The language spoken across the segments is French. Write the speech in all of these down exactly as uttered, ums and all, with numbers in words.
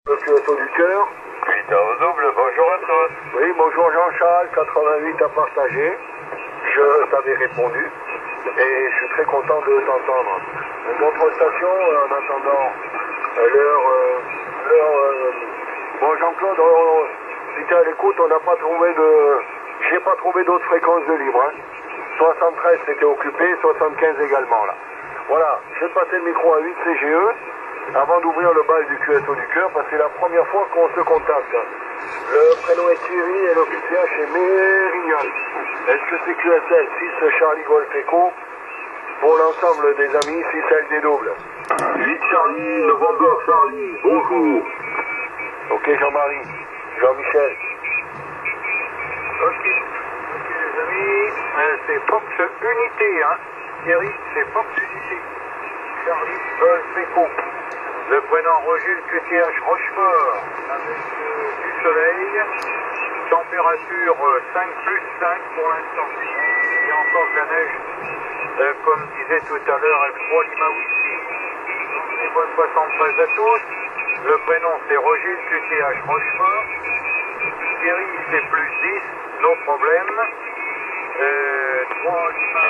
Le Q S O du cœur. huit au double, bonjour à tous. Oui, bonjour Jean-Charles, quatre-vingt-huit à partager. Je t'avais répondu et je suis très content de t'entendre. Notre station, en attendant l'heure... Euh, euh, bon Jean-Claude, si tu es à l'écoute, on n'a pas trouvé de... J'ai pas trouvé d'autres fréquences de libre. Hein. soixante-treize c'était occupé, soixante-quinze également là. Voilà, je vais passer le micro à huit C G E avant d'ouvrir le bal du Q S O du cœur parce que c'est la première fois qu'on se contacte. Le prénom est Thierry et le Q C H est Mérignol. Est-ce que c'est Q S L six Charlie Golf Echo pour l'ensemble des amis, six L D double. huit Charlie, November Charlie, bonjour. Ok Jean-Marie, Jean-Michel. Ok, ok les amis, euh, c'est Fox Unité, hein. Thierry, c'est Fox Unité. Charlie Golf Echo. Le prénom Roger Q T H Rochefort, avec euh, du soleil, température euh, cinq plus cinq pour l'instant. Il y a encore de la neige, euh, comme disait tout à l'heure F trois Lima Whisky. Les bonnes soixante-treize à tous. Le prénom c'est Roger Q T H Rochefort. Thierry c'est plus dix, no problème. Euh, trois Lima,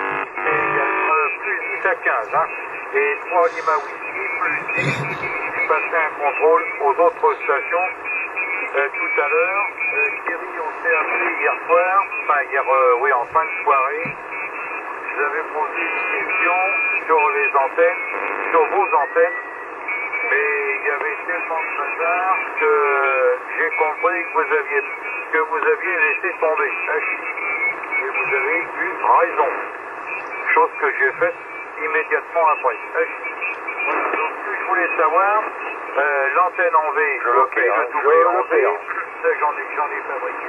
c'est plus dix à quinze, hein. Et trois Lima Whisky plus dix. J'ai passé un contrôle aux autres stations euh, tout à l'heure. Euh, Thierry, on s'est appelé hier soir, enfin hier, euh, oui, en fin de soirée. Je vous avais posé une question sur les antennes, sur vos antennes, mais il y avait tellement de bazar que j'ai compris que vous aviez, que vous aviez laissé tomber. Et vous avez eu raison. Chose que j'ai faite immédiatement après. Voilà, donc je voulais savoir, euh, l'antenne en V, Je le ok, fais, hein, le doublé je en le V, fais, hein. ça j'en ai, j'en ai fabriqué.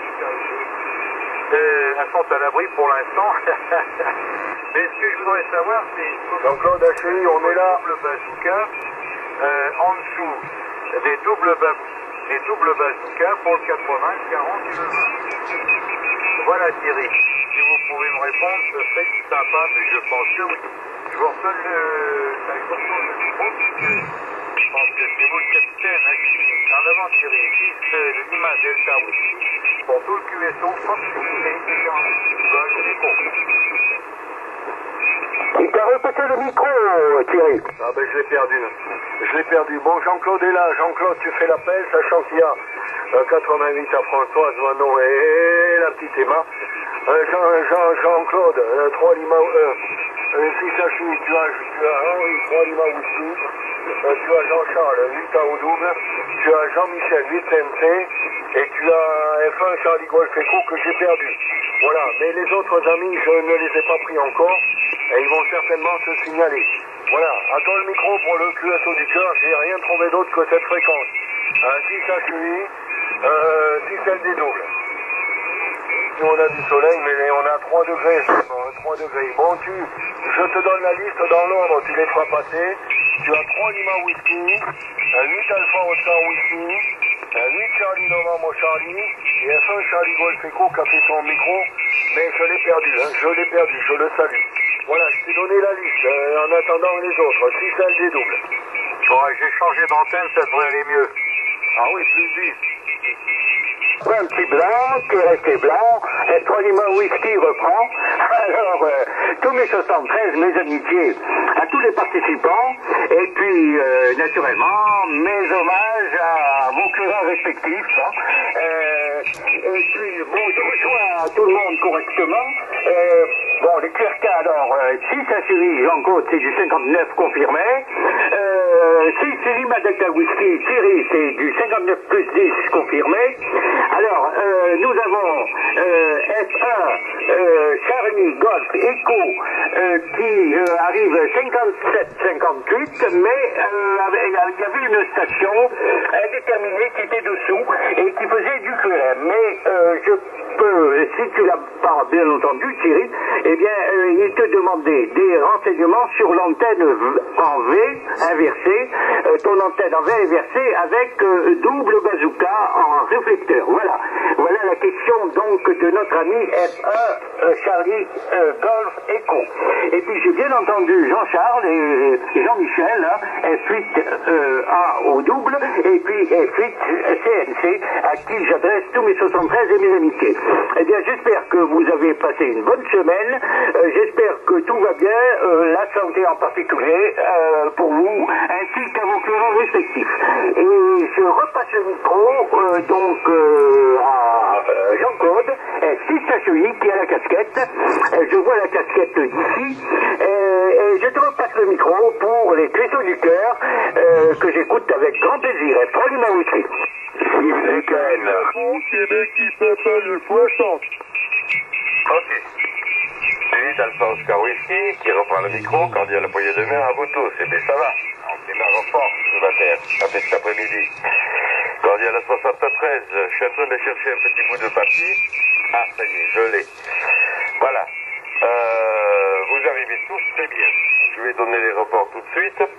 Euh, elles sont à l'abri pour l'instant. Mais ce que je voudrais savoir, c'est... Jean-Claude Haché, on est là. Double bazooka, euh, en dessous, des doubles, ba des doubles bazooka pour le quatre-vingts, quarante et le vingt. Voilà Thierry, si vous pouvez me répondre, ce serait sympa, mais je pense que oui. Je vous redonne le, je vous redonne le micro, je pense que c'est vous le capitaine, hein, en avant Thierry, six euh, Lima Delta Whisky, pour tout le Q S O, proximité, Golf Echo. Il t'a répété le micro, Thierry. Ah ben je l'ai perdu. Je l'ai perdu. Bon, Jean-Claude est là. Jean-Claude, tu fais l'appel, sachant qu'il y a euh, quatre-vingt-huit à Françoise, Manon et la petite Emma. Euh, Jean, Jean, Jean-Claude, euh, trois Lima, euh, euh, six H U, tu as, tu as Henri, trois Lima Whisky. Euh, tu as Jean-Charles, huit A au double. Tu as Jean-Michel, huit M C. Et tu as F un Charlie Golf Echo que j'ai perdu. Voilà. Mais les autres amis, je ne les ai pas pris encore. Et ils vont certainement se signaler. Voilà, attends le micro pour le Q S O du cœur, j'ai rien trouvé d'autre que cette fréquence. Un six H U I, euh, six L D double. Nous on a du soleil, mais on a trois degrés, bon, trois degrés. Bon, tu, je te donne la liste dans l'ordre, tu les feras passer. Tu as trois Lima Whisky, un huit Alpha Oscar Whisky, un huit Charlie Novembre Charlie, et un fin Charlie Golf Echo qui a fait son micro, mais je l'ai perdu, hein, je l'ai perdu, je le salue. Voilà, je t'ai donné la liste, euh, en attendant les autres, six L D double. Bon, j'ai changé d'antenne, ça devrait aller mieux. Ah oui, plus dix. Un petit blanc, qui est resté blanc, et trois Lima Whisky reprend. Alors, euh, tous mes soixante-treize, mes amitiés à tous les participants, et puis, euh, naturellement, mes hommages à vos curats respectifs. Hein. Euh, et puis, bon, je reçois tout le monde correctement. Euh, bon, les Q R K, alors, euh, six H U I, Jean-Claude, c'est du cinquante-neuf confirmé. Euh, six Lima Delta Whisky, Thierry, c'est du cinquante-neuf plus dix confirmé. Alors, euh, nous avons euh, F un, euh, Charlie Golf Echo, euh, qui euh, arrive cinquante-sept cinquante-huit, mais euh, il y avait une station indéterminée qui était dessous et qui faisait du Q R M. Mais euh, je peux que, si tu l'as pas bien entendu, Thierry, eh bien, euh, il te demandait des renseignements sur l'antenne en V inversée, euh, ton antenne en V inversée avec euh, double bazooka en réflecteur. Voilà. Voilà la question donc de notre ami F un euh, Charlie euh, Golf Echo. Et puis j'ai bien entendu Jean-Charles et, et Jean-Michel, hein, F huit euh, A au double, et puis F huit C N C, à qui j'adresse tous mes soixante-treize et mes amitiés. Eh bien, j'espère que vous avez passé une bonne semaine, euh, j'espère que tout va bien, euh, la santé en particulier, euh, pour vous, ainsi qu'à vos clients respectifs. Et je repasse le micro, euh, donc, euh, à euh, Jean-Claude, six H I, qui a la casquette. Euh, je vois la casquette d'ici, euh, et je te repasse le micro pour les cristaux du cœur, euh, que j'écoute avec grand plaisir. Et Frog Maroussi. Au Québec, il s'appelle soixante. Ok. huit Alpha Oscar Whisky qui reprend le micro, cordial à poignée de main à vous tous. Et bien ça va, on démarre fort ce matin, avec cet après-midi. Cordial à soixante-treize, je suis en train de chercher un petit bout de papier. Ah, ça y est, je l'ai. Voilà. Euh, vous arrivez tous très bien. Je vais donner les reports tout de suite.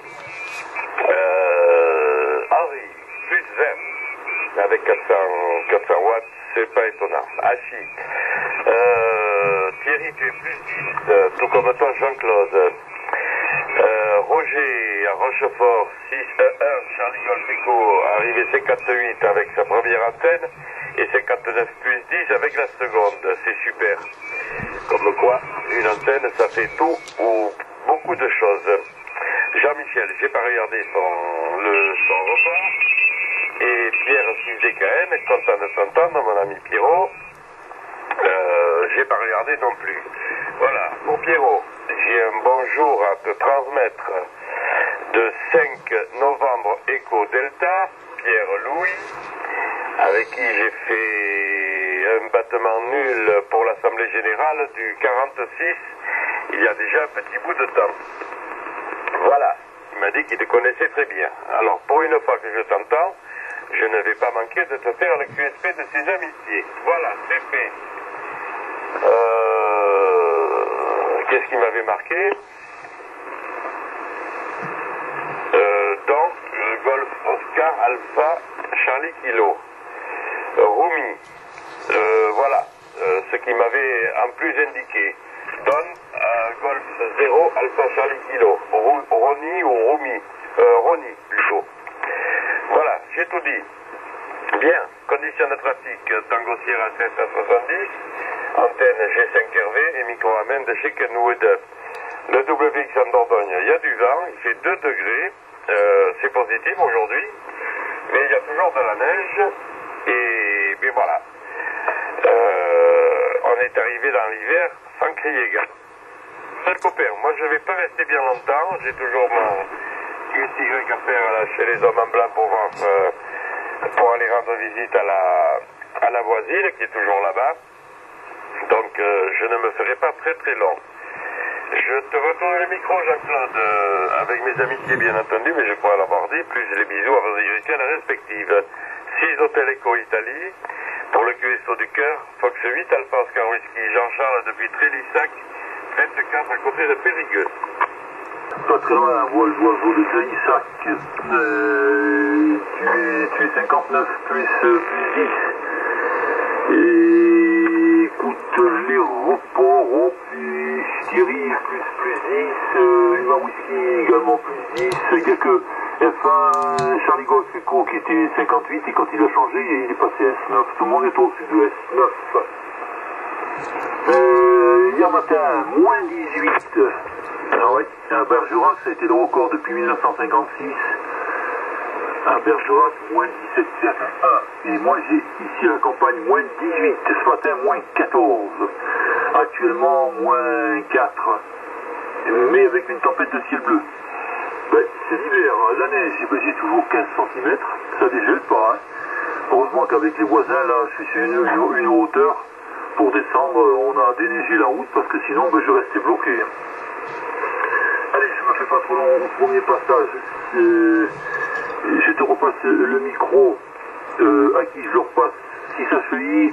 Euh, Henri, plus vingt, avec quatre cents watts, c'est pas étonnant. Assis. Euh, Thierry, tu es plus dix, euh, tout comme toi, Jean-Claude. Euh, Roger à Rochefort, six un, Charlie Golf Echo, arrivé cinquante-huit avec sa première antenne et cinquante-neuf plus dix avec la seconde. C'est super. Comme quoi, une antenne, ça fait tout ou beaucoup de choses. Jean-Michel, j'ai pas regardé son, le, son repas. Et Pierre six D K N, content de t'entendre, mon ami Pierrot. Euh, j'ai pas regardé non plus. Voilà, pour Pierrot, j'ai un bonjour à te transmettre de cinq novembre Echo Delta, Pierre Louis, avec qui j'ai fait un battement nul pour l'Assemblée Générale du quarante-six, il y a déjà un petit bout de temps. Voilà, il m'a dit qu'il te connaissait très bien. Alors, pour une fois que je t'entends, je ne vais pas manquer de te faire le Q S P de ses amitiés. Voilà, c'est fait. Euh, Qu'est-ce qui m'avait marqué? euh, Donc, euh, Golf Oscar Alpha Charlie Kilo. Euh, Rumi. Euh, voilà, euh, ce qui m'avait en plus indiqué. Don euh, Golf zéro Alpha Charlie Kilo. Ro Roni ou Rumi. Euh, Roni, plutôt. Voilà, j'ai tout dit. Bien, conditions de trafic, Tango Sierra sept à soixante-dix, antenne G cinq R V et micro-amène de chez Kenwood. Le W X en Dordogne, il y a du vent, il fait deux degrés, euh, c'est positif aujourd'hui, mais il y a toujours de la neige, et bien voilà. Euh, on est arrivé dans l'hiver sans crier gare. C'est copain, moi je ne vais pas rester bien longtemps, j'ai toujours mon Q S Y à faire là, chez les hommes en blanc pour voir... Euh, pour aller rendre visite à la, à la voisine qui est toujours là-bas. Donc euh, je ne me ferai pas très très long. Je te retourne le micro, Jean-Claude, euh, avec mes amitiés bien entendu, mais je crois l'avoir dit, plus les bisous à vos américaines respectives. six Hôtel Eco Italie, pour le Q S O du cœur, Fox huit, Alpha Oscar Whisky, Jean-Charles depuis Trélissac, vingt-quatre à côté de Périgueux. Pas très loin, Volvo de Trélissac. Euh, tu, es, tu es cinquante-neuf plus, euh, plus dix. Et écoute, les reports, oh, plus Thierry plus, plus dix, euh, Lima Whisky également plus dix. Il n'y a que F un Charlie Golf Echo qui était cinquante-huit et quand il a changé, il est passé S neuf. Tout le monde est au-dessus de S neuf. Euh, hier matin, moins dix-huit. Ah ouais, à Bergerac, ça a été le record depuis mille neuf cent cinquante-six. À Bergerac, moins dix-sept virgule un. Et moi, j'ai ici à la campagne, moins dix-huit. Ce matin, moins quatorze. Actuellement, moins quatre. Mais avec une tempête de ciel bleu. Ben, c'est l'hiver. La neige, ben, j'ai toujours quinze centimètres. Ça dégèle pas, hein. Heureusement qu'avec les voisins, là, je suis sur une, une hauteur. Pour descendre, on a déneigé la route parce que sinon, ben, je restais bloqué. Allez, je me fais pas trop long. Au premier passage, euh, je te repasse le micro euh, à qui je le repasse six H I,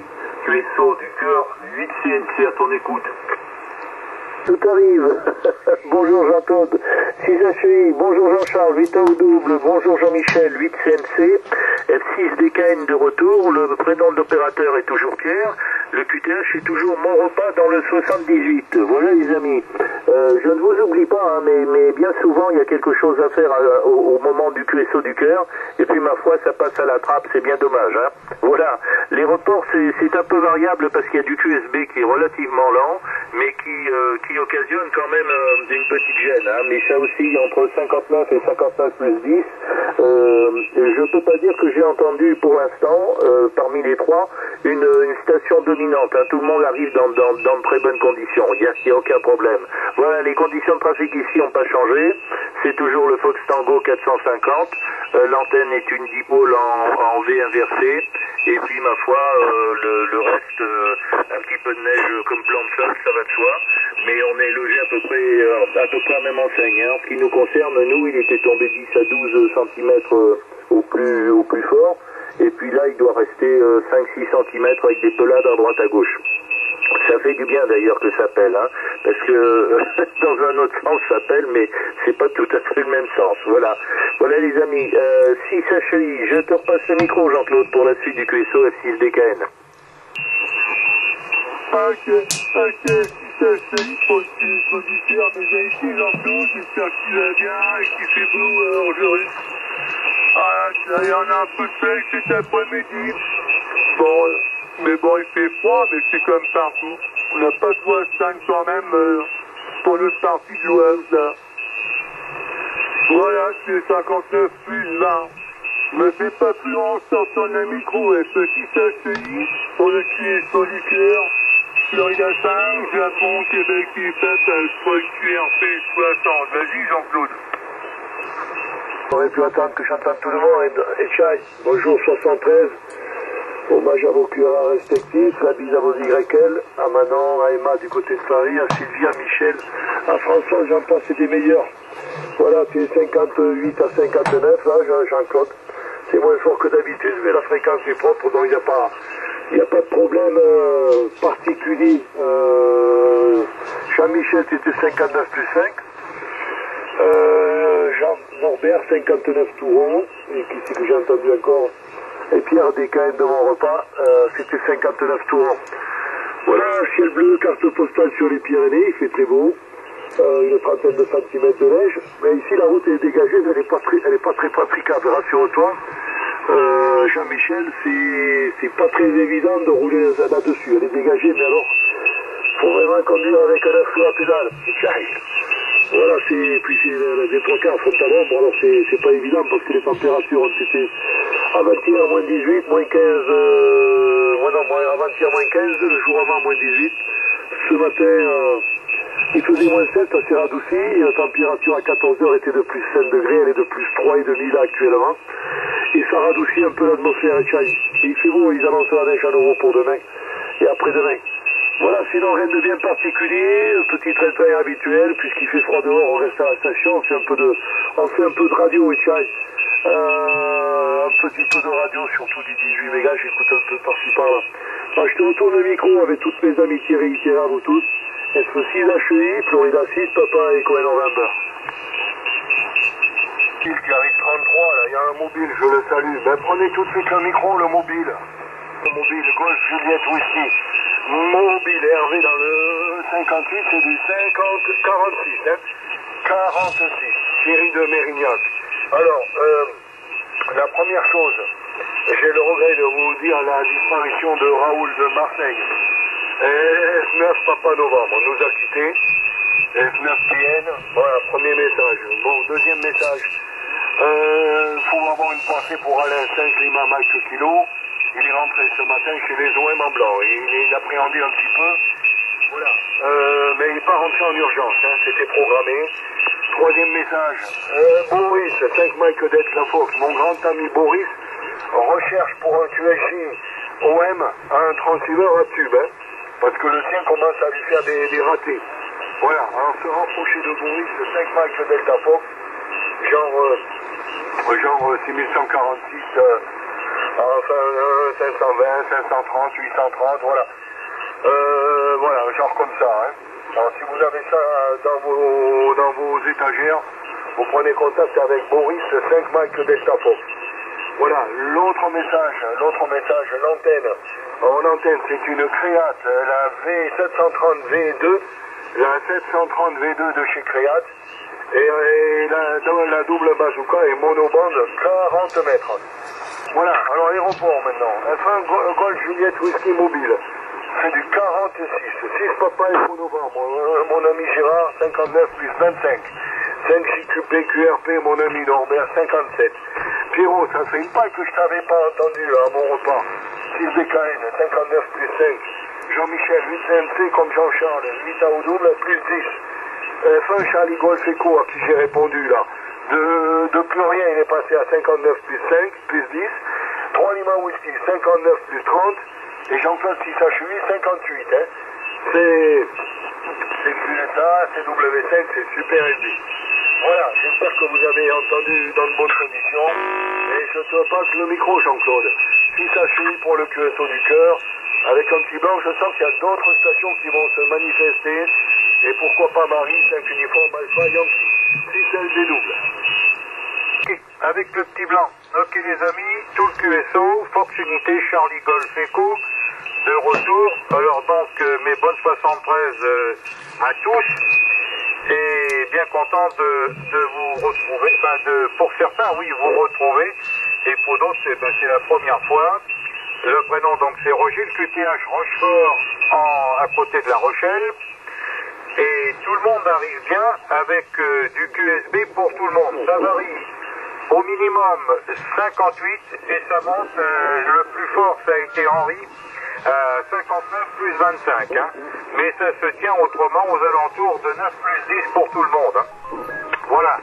Q S O du cœur, huit C N C à ton écoute. Tout arrive. Bonjour Jean-Claude, six H I, bonjour Jean-Charles, huit A au double, bonjour Jean-Michel, huit C N C, F six D K N de retour, le prénom de l'opérateur est toujours Pierre, le Q T H est toujours mon repas dans le soixante-dix-huit. Voilà les amis, euh, je ne vous oublie pas, hein, mais, mais bien souvent il y a quelque chose à faire à, au, au moment du Q S O du cœur, et puis ma foi ça passe à la trappe, c'est bien dommage. Hein. Voilà, les reports c'est un peu variable parce qu'il y a du Q S B qui est relativement lent, mais qui, euh, qui occasionne quand même euh, une petite gêne, hein, mais ça oscille entre cinquante-neuf et cinquante-neuf plus dix. Euh, je ne peux pas dire que j'ai entendu pour l'instant, euh, parmi les trois, une, une station dominante. Hein. Tout le monde arrive dans, dans, dans de très bonnes conditions, il n'y a, y a aucun problème. Voilà, les conditions de trafic ici n'ont pas changé, c'est toujours le Fox Tango quatre cent cinquante, euh, l'antenne est une dipôle en, en V inversé, et puis ma foi, euh, le, le reste, euh, un petit peu de neige comme plan de sol, ça va de soi, mais on est logé à peu près euh, à peu près à la même enseigne. Hein. En ce qui nous concerne, nous, il était tombé dix à douze centimètres euh, au plus au plus fort, et puis là, il doit rester euh, cinq six centimètres avec des pelades à droite à gauche. Ça fait du bien d'ailleurs que ça pèle, hein, parce que euh, dans un autre sens ça pèle, mais c'est pas tout à fait le même sens. Voilà, voilà les amis. Euh, six H I, je te repasse le micro Jean-Claude pour la suite du Q S O F six D K N. Ok, ok, six H I, possible, auditeur, mais j'ai ici Jean-Claude, j'espère qu'il va bien et qu'il fait beau euh, aujourd'hui. Ah, là, il y en a un peu de sec cet après-midi. Bon, euh, mais bon, il fait froid, mais c'est comme partout. On n'a pas de cinq quand même euh, pour notre partie de l'Ouest, là. Voilà, c'est cinquante-neuf plus vingt. Me fais pas plus long, sors ton micro, F six H I, pour le Q S O du cœur. Florida cinq, Japon, Québec, I F F, Q R P soixante. Vas-y, Jean-Claude. On aurait pu attendre que j'entende tout le monde. Et Chai, bonjour soixante-treize. Hommage à vos Q R A respectifs, la bise à vos Y L, à Manon, à Emma du côté de Paris, à Sylvia, Michel, à François, j'en passe des meilleurs. Voilà, tu es cinquante-huit à cinquante-neuf, là, Jean-Claude. C'est moins fort que d'habitude, mais la fréquence est propre, donc il n'y a pas, il n'y a pas de problème euh, particulier. Euh, Jean-Michel, tu étais cinquante-neuf plus cinq. Euh, Jean-Norbert, cinquante-neuf tout rond. Et qui c'est que j'ai entendu encore? Et Pierre D K N de mon repas, euh, c'était cinquante-neuf tout rond. Voilà, ciel bleu, carte postale sur les Pyrénées, il fait très beau. Euh, une trentaine de centimètres de neige. Mais ici, la route est dégagée, elle n'est pas très, elle est pas très praticable, rassure-toi. Euh, Jean-Michel, c'est pas très évident de rouler là-dessus. Elle est dégagée, mais alors, faut vraiment conduire avec un flou à pédale. Voilà, c'est, puis c'est des trois quarts frontal ombre, alors c'est pas évident parce que les températures ont été avant-hier moins dix-huit, moins quinze, euh, ouais, non, avant-hier moins quinze, le jour avant moins dix-huit. Ce matin, euh, il faisait moins sept, ça s'est radouci, la température à quatorze heures était de plus cinq degrés, elle est de plus trois virgule cinq là actuellement. Et ça radoucit un peu l'atmosphère, il fait beau, ils annoncent la neige à nouveau pour demain et après-demain. Voilà, sinon rien de bien particulier, petit train-train habituel, puisqu'il fait froid dehors, on reste à la station, on fait un peu de, on fait un peu de radio, et tiens, euh, un petit peu de radio, surtout du dix-huit mégas, j'écoute un peu par-ci par-là. Alors, je te retourne le micro avec toutes mes amitiés réitérées à vous tous. F six H I, Florida six, Papa et Cohen November. Qui arrive trente-trois, là, il y a un mobile, je le salue. Ben, prenez tout de suite le micro, le mobile. Le mobile, Golf Juliette Whisky. Mobile Hervé dans le cinquante-huit, c'est du cinquante, quarante-six, hein. quarante-six, Thierry de Mérignac. Alors, euh, la première chose, j'ai le regret de vous dire la disparition de Raoul de Marseille. F neuf Papa Novembre nous a quittés. F neuf P N, voilà, premier message. Bon, deuxième message. Euh, faut avoir une pensée pour Alain cinq Lima Mike Kilo. Il est rentré ce matin chez les O M en blanc. Il, il appréhendait un petit peu. Voilà. Euh, mais il n'est pas rentré en urgence, hein, c'était programmé. Troisième message. Euh, Boris, cinq Mike Odette La Fox, mon grand ami Boris, recherche pour un Q H I O M un transceiver à tube, hein, parce que le sien commence à lui faire des, des ratés. Voilà, alors se rapprocher de Boris, cinq Mike Delta Fox, genre, euh, genre euh, six mille cent quarante-six, euh, Enfin, euh, cinq cent vingt, cinq cent trente, huit cent trente, voilà. Euh, voilà, genre comme ça. Hein. Alors si vous avez ça dans vos, dans vos étagères, vous prenez contact avec Boris, cinq Mike Delta Fox. Voilà, l'autre message, l'autre message, l'antenne. En antenne, c'est une Créate, la V sept cent trente V deux, la sept cent trente V deux de chez Créate. Et, et la, la double bazooka est monobande quarante mètres. Voilà, alors aéroport maintenant. Enfin, Golf Juliette Whisky Mobile. C'est du quarante-six. six papa et pour novembre. Mon ami Gérard, cinquante-neuf plus vingt-cinq. cinq J Q P Q R P, mon ami Norbert, cinquante-sept. Pierrot, ça fait une paille que je t'avais pas entendu à mon repas. six B K N, cinquante-neuf plus cinq. Jean-Michel, huit C M C comme Jean-Charles, huit A au double, plus dix. Fin Charlie Golf Echo à qui j'ai répondu là. De, de plus rien, il est passé à cinquante-neuf plus cinq, plus dix. trois Lima Whisky, cinquante-neuf plus trente. Et Jean-Claude six H huit, cinquante-huit. Hein. C'est c'est Q S A, c'est W cinq, c'est super élevé. Voilà, j'espère que vous avez entendu dans de bonnes conditions. Et je te passe le micro, Jean-Claude. six H huit pour le Q S O du cœur. Avec un petit blanc, je sens qu'il y a d'autres stations qui vont se manifester. Et pourquoi pas Marie, cinq uniformes Alpha Yankee. six L D double. Okay. Avec le petit blanc. Ok les amis, tout le Q S O, Fox Unité, Charlie Golf Echo, de retour. Alors donc euh, mes bonnes soixante-treize euh, à tous. Et bien content de, de vous retrouver, enfin de, pour certains oui vous retrouver. Et pour d'autres c'est ben, la première fois. Le prénom donc c'est Roger, le Q T H Rochefort en, à côté de La Rochelle. Et tout le monde arrive bien avec euh, du Q S B pour tout le monde. Ça varie au minimum cinquante-huit et ça monte, euh, le plus fort ça a été Henri, euh, cinquante-neuf plus vingt-cinq. Hein. Mais ça se tient autrement aux alentours de neuf plus dix pour tout le monde. Hein. Voilà.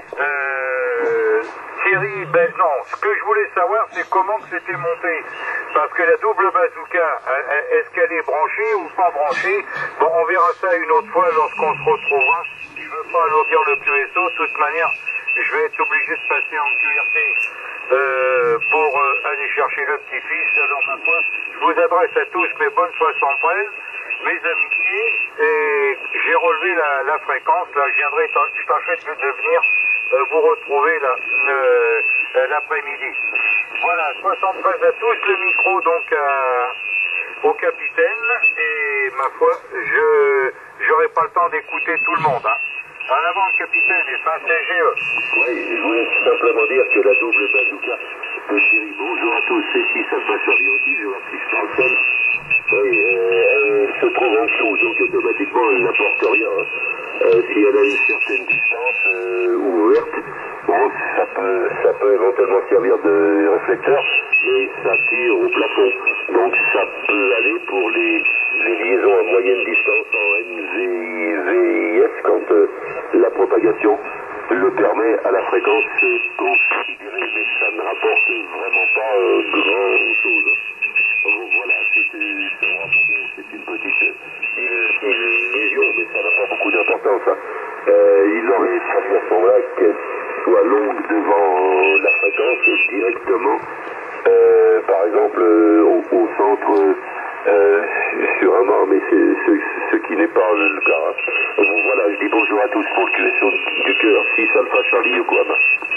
Euh, Thierry, ben non, ce que je voulais savoir c'est comment que c'était monté. Parce que la double bazooka, est-ce qu'elle est branchée ou pas branchée? Bon, on verra ça une autre fois lorsqu'on se retrouvera. Je ne veux pas alourdir le Q S O, de toute manière, je vais être obligé de passer en Q R T euh, pour euh, aller chercher le petit-fils. Alors ma foi, je vous adresse à tous mes bonnes soixante-treize, mes amitiés, et j'ai relevé la, la fréquence. Là, je viendrai, je t'achète de venir euh, vous retrouver là euh, euh, l'après-midi. Voilà, soixante-treize à tous, le micro donc à, au capitaine, et ma foi, je j'aurai pas le temps d'écouter tout le monde. Hein. En avant le capitaine et fin C G E. Oui, je voulais simplement dire que la double bazooka de Thierry, bonjour à tous, c'est si ça passe sur Bianchi, je m'appelle Charlton. Oui, euh, elle se trouve en dessous, donc automatiquement elle n'apporte rien. Hein. Euh, si elle a une certaine distance euh, ouverte, bon, ça peut, ça peut éventuellement servir de réflecteur, mais ça tire au plafond. Donc ça peut aller pour les, les liaisons à moyenne distance en N V I S quand euh, la propagation le permet à la fréquence euh, considérée, mais ça ne rapporte vraiment pas euh, grand chose. Donc voilà, c'est une petite euh, illusion, mais ça n'a pas beaucoup d'importance. Hein. Euh, il aurait fallu à ce moment-là qu'elle soit longue devant la fréquence et directement, euh, par exemple, euh, au, au centre euh, sur un mort, mais c'est ce, ce qui n'est pas le cas. Hein. Bon, voilà, je dis bonjour à tous pour le Q S O du cœur, six Alpha Charlie Yokohama.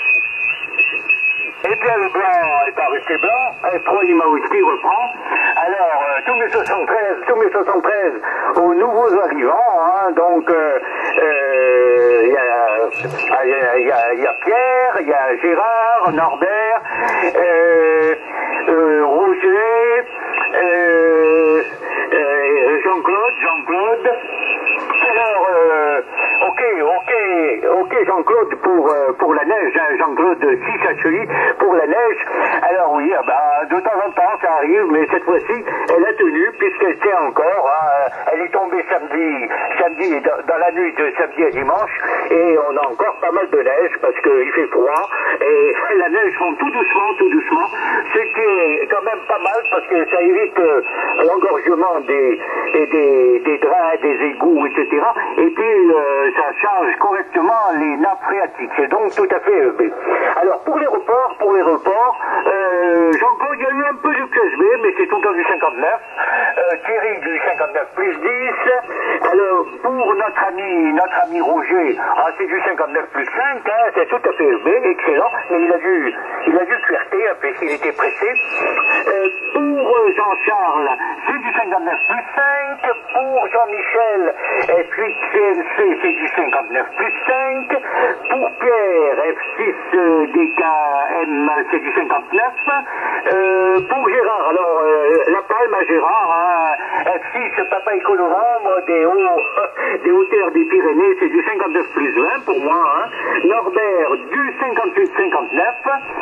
Et bien le blanc est resté blanc, et trois Lima Whisky reprend. Alors, euh, tous mes soixante-treize, tous mes soixante-treize aux nouveaux arrivants, hein, donc euh, euh, il y, a, y, a, y, a, y a Pierre, il y a Gérard, Norbert, euh, euh, Roger, euh, euh, Jean-Claude, Jean-Claude. Alors, euh, ok, ok, ok Jean-Claude pour, euh, pour la neige, hein, Jean-Claude six H huit pour la neige. Alors oui, ah bah, de temps en temps ça arrive, mais cette fois-ci, elle a tenu puisqu'elle tient encore. Hein, elle est tombée samedi, samedi dans, dans la nuit de samedi à dimanche, et on a encore pas mal de neige parce qu'il fait froid, et la neige fond tout doucement, tout doucement, ce qui est quand même pas mal parce que ça évite euh, l'engorgement des, des, des, des drains, des égouts, et cetera. Et puis euh, ça change correctement les nappes phréatiques. C'est donc tout à fait élevé. Alors pour les reports, pour les reports, euh, Jean-Claude, il y a peu du Q S B, mais c'est tout le temps du cinquante-neuf. Euh, Thierry du cinquante-neuf plus dix. Alors, pour notre ami, notre ami Roger, ah, c'est du cinquante-neuf plus cinq, hein, c'est tout à fait U S B, excellent, mais il a dû, il a dû Q R T un peu s'il était pressé. Euh, pour Jean-Charles, c'est du cinquante-neuf plus cinq. Pour Jean-Michel, F huit C N C, c'est du cinquante-neuf plus cinq. Pour Pierre, F six D K M, c'est du cinquante-neuf. Euh, pour Gérard, alors, euh, la palme à Gérard, hein, F six Papa Éco Novembre, des, hauts, des hauteurs des Pyrénées, c'est du cinquante-neuf plus vingt pour moi. Hein. Norbert, du cinquante-huit cinquante-neuf.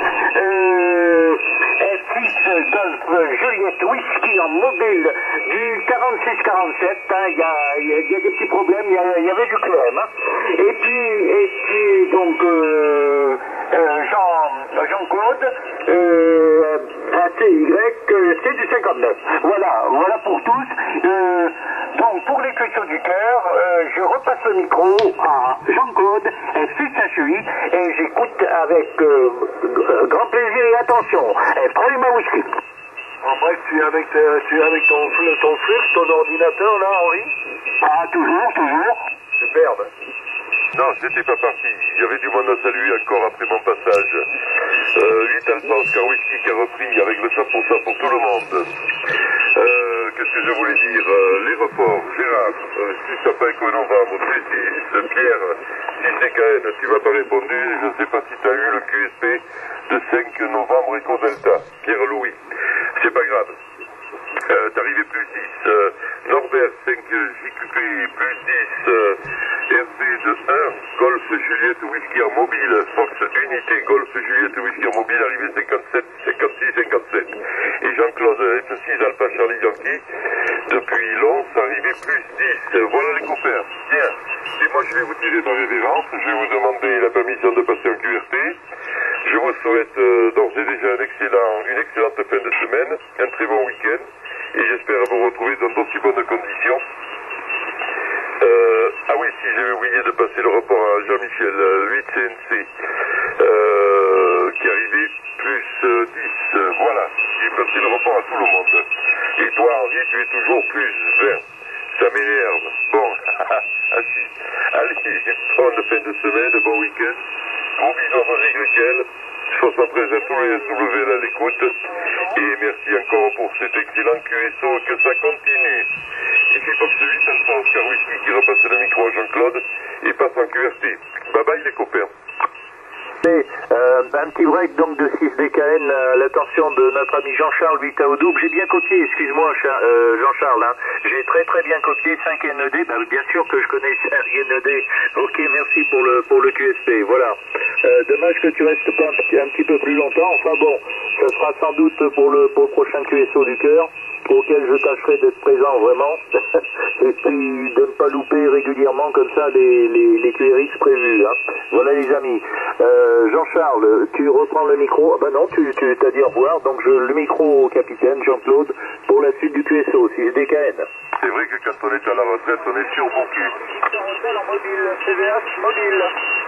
Euh, F six Golf Juliette Whisky en mobile, du quarante-six quarante-sept. Hein, il y, a, y, a, y a des petits problèmes, il y, y avait du clem. Hein. Et puis, et puis donc, euh, euh, Jean, Jean-Claude, euh, A T Y, euh, c'est du cinquante-neuf. Voilà, voilà pour tous. Euh, donc, pour les cuissons du cœur, euh, je repasse le micro à Jean-Claude, fils H U I, et j'écoute avec euh, grand plaisir et attention. Et prenez ma whisky. En bref, tu es avec, te, tu es avec ton, ton flux, ton ordinateur là, Henri? Ah, toujours, toujours. Superbe. Non, j'étais pas parti. Il y avait du monde à saluer encore après mon passage. Euh, huit Alpha Oscar Whisky qui a repris avec le cent pour cent pour tout le monde. Euh, qu'est-ce que je voulais dire euh, Les reports. Gérard, euh, six Papa Éco Novembre, plus dix. Pierre, six D K N, tu m'as pas répondu. Je ne sais pas si tu as eu le Q S P de cinq novembre Eco Delta. Pierre-Louis. C'est pas grave. Euh, T'arrivais plus dix. Euh, Norbert, cinq J Q P, plus dix. Euh, R V de un, Golf Juliette Whisky en mobile. Fox Unité, Golf Juliette Whisky en mobile, arrivé cinquante-sept, cinquante-six, cinquante-sept. Et Jean-Claude F six Alpha Charlie Yankee, depuis Lons, arrivé plus dix. Voilà les copains. Bien. Et moi je vais vous tirer ma révérence. Je vais vous demander la permission de passer un Q R T. Je vous souhaite euh, d'ores et déjà un excellent, une excellente fin de semaine, un très bon week-end, et j'espère vous retrouver dans d'aussi bonnes conditions. Euh, ah oui, si j'avais oublié de passer le rapport à Jean-Michel, euh, huit C N C, euh, qui arrivait plus euh, dix. Euh, voilà, j'ai passé le rapport à tout le monde. Et toi, Henri, tu es toujours plus vingt. Ça m'énerve. Bon, assis. Allez, bonne fin de semaine, bon week-end. Gros bisous à Marie-Gréquel. soixante-treize à tous les W L à l'écoute. Et merci encore pour cet excellent Q S O, que ça continue. Ici Fox huit, Alpha Oscar Whisky qui repasse le micro à Jean-Claude et passe en Q R T. Bye bye les copains. Euh, un petit break donc de six D K N à l'attention de notre ami Jean-Charles huit à au double. J'ai bien copié, excuse-moi euh, Jean-Charles, hein. J'ai très très bien copié cinq N E D, bah, bien sûr que je connais cinq N E D. Ok, merci pour le pour le Q S P, voilà. Euh, dommage que tu restes pas un petit, un petit peu plus longtemps, enfin bon, ça sera sans doute pour le, pour le prochain Q S O du cœur, auquel je tâcherai d'être présent vraiment, et puis de ne pas louper régulièrement comme ça les, les, les Q R X prévus. Hein. Voilà les amis. Euh, Jean-Charles, tu reprends le micro. Ah ben non, tu, tu t'as dit au revoir, donc je, le micro au capitaine Jean-Claude pour la suite du Q S O, six D K N. C'est vrai que quand on est à la retraite, on est surbooké. En mobile, C V H mobile.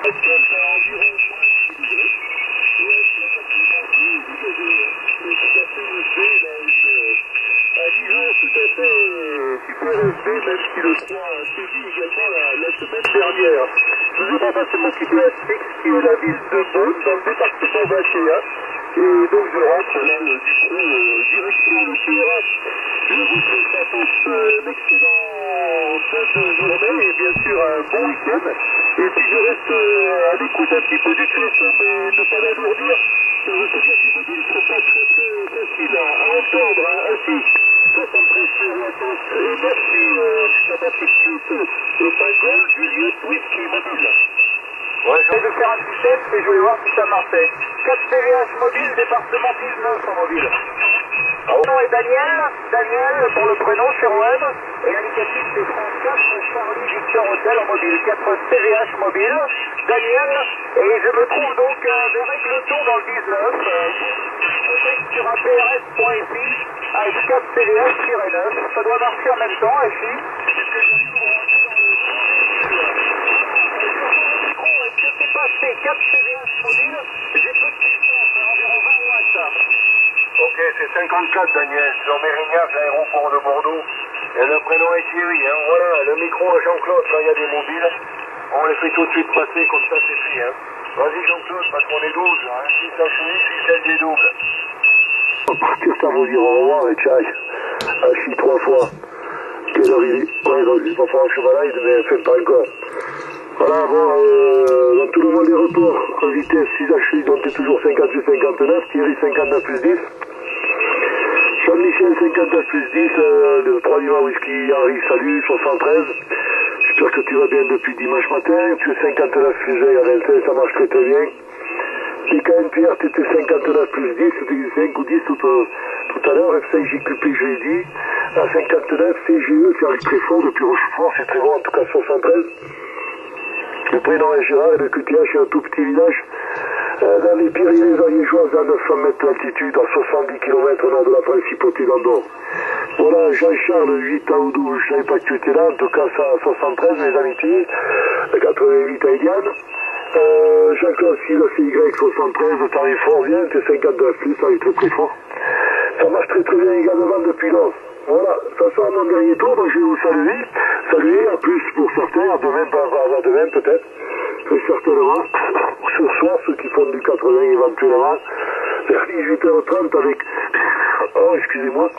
Un niveau tout à fait super élevé, même si le trois a suivi également la, la semaine dernière. Je vous ai passé mon petit S X qui est la ville de Beaune, dans le département vingt-et-un. Et donc je rentre là, du coup, euh, direction le Q R H. Je vous souhaite à tous euh, un excellent fin de journée et bien sûr un bon week-end. Et puis je reste euh, à l'écoute un petit peu du Q S O, mais ne pas l'alourdir. Je sais bien que mobile, c'est pas très très facile à, à entendre hein, ainsi. soixante-treize et merci euh, à ma petite suite au Pingol Juliette Whisky mobile. Ouais, je vais faire un petit test et je voulais voir si ça marchait. quatre C V H mobile, département dix-neuf en mobile. Mon nom est Daniel, Daniel pour le prénom sur web, et l'indicatif c'est trente-quatre Charlie Victor Hotel en mobile, quatre C V H mobile, Daniel, et je me trouve donc euh, avec le tour dans le dix-neuf, euh, sur un P R S point F I, avec quatre C V H neuf, ça doit marcher en même temps, F I, puisque je suis branché dans le est-ce que c'est passé quatre C V H mobile, j'ai peu de distance, environ vingt watts. Ok. c'est cinquante-quatre, Daniel, sur Mérignac, l'aéroport de Bordeaux. Et le prénom est Thierry, hein. Voilà, le micro à Jean-Claude, quand il y a des mobiles, on les fait tout de suite passer, comme ça c'est fait, hein. Vas-y Jean-Claude, parce qu'on est douze, hein. six H U I, six L D double. On va partir sans vous dire au revoir et tchai. Hachi trois fois. Quelle heure il est? Ouais, non, je vais pas faire un chevalide, mais faites pas encore. Voilà, bon, euh, dans tout le monde des reports, en vitesse six H U I, donc t'es toujours cinquante-huit cinquante-neuf, Thierry cinquante-neuf plus dix. Jean-Michel cinquante-neuf plus dix, euh, le trois Lima Whisky, Henri, salut, soixante-treize. J'espère que tu vas bien depuis dimanche matin. Tu es cinquante-neuf plus un à vingt-cinq, ça marche très très bien. D K N Pierre, tu étais cinquante-neuf plus dix, tu étais cinq ou dix tout, euh, tout à l'heure. F cinq J Q P, je l'ai dit. À cinquante-neuf, C G E, qui arrive très fort depuis Rochefort, c'est très bon, en tout cas soixante-treize. Le prénom est Gérard et le Q T H est un tout petit village. Euh, dans les Pyrénées ariégeoises à neuf cents mètres d'altitude, à soixante-dix kilomètres au nord de la principauté d'Andorre. Voilà, Jean-Charles, huit à Oudou, je ne savais pas que tu étais là, en tout cas ça à soixante-treize, mes amitiés, quatre-vingt-huit à Eliane. Euh, Jean-Claude, C Y soixante-treize, t'arrives fort bien, t'es cinquante-neuf plus, t'arrives très très fort. Ça marche très très bien également depuis lors. Voilà, ça sera mon dernier tour, donc je vais vous saluer. Saluer, à plus pour certains, à demain, à demain peut-être, très certainement. Ce soir, ceux qui font du quatre-vingts éventuellement, vers dix-huit heures trente avec, oh excusez-moi,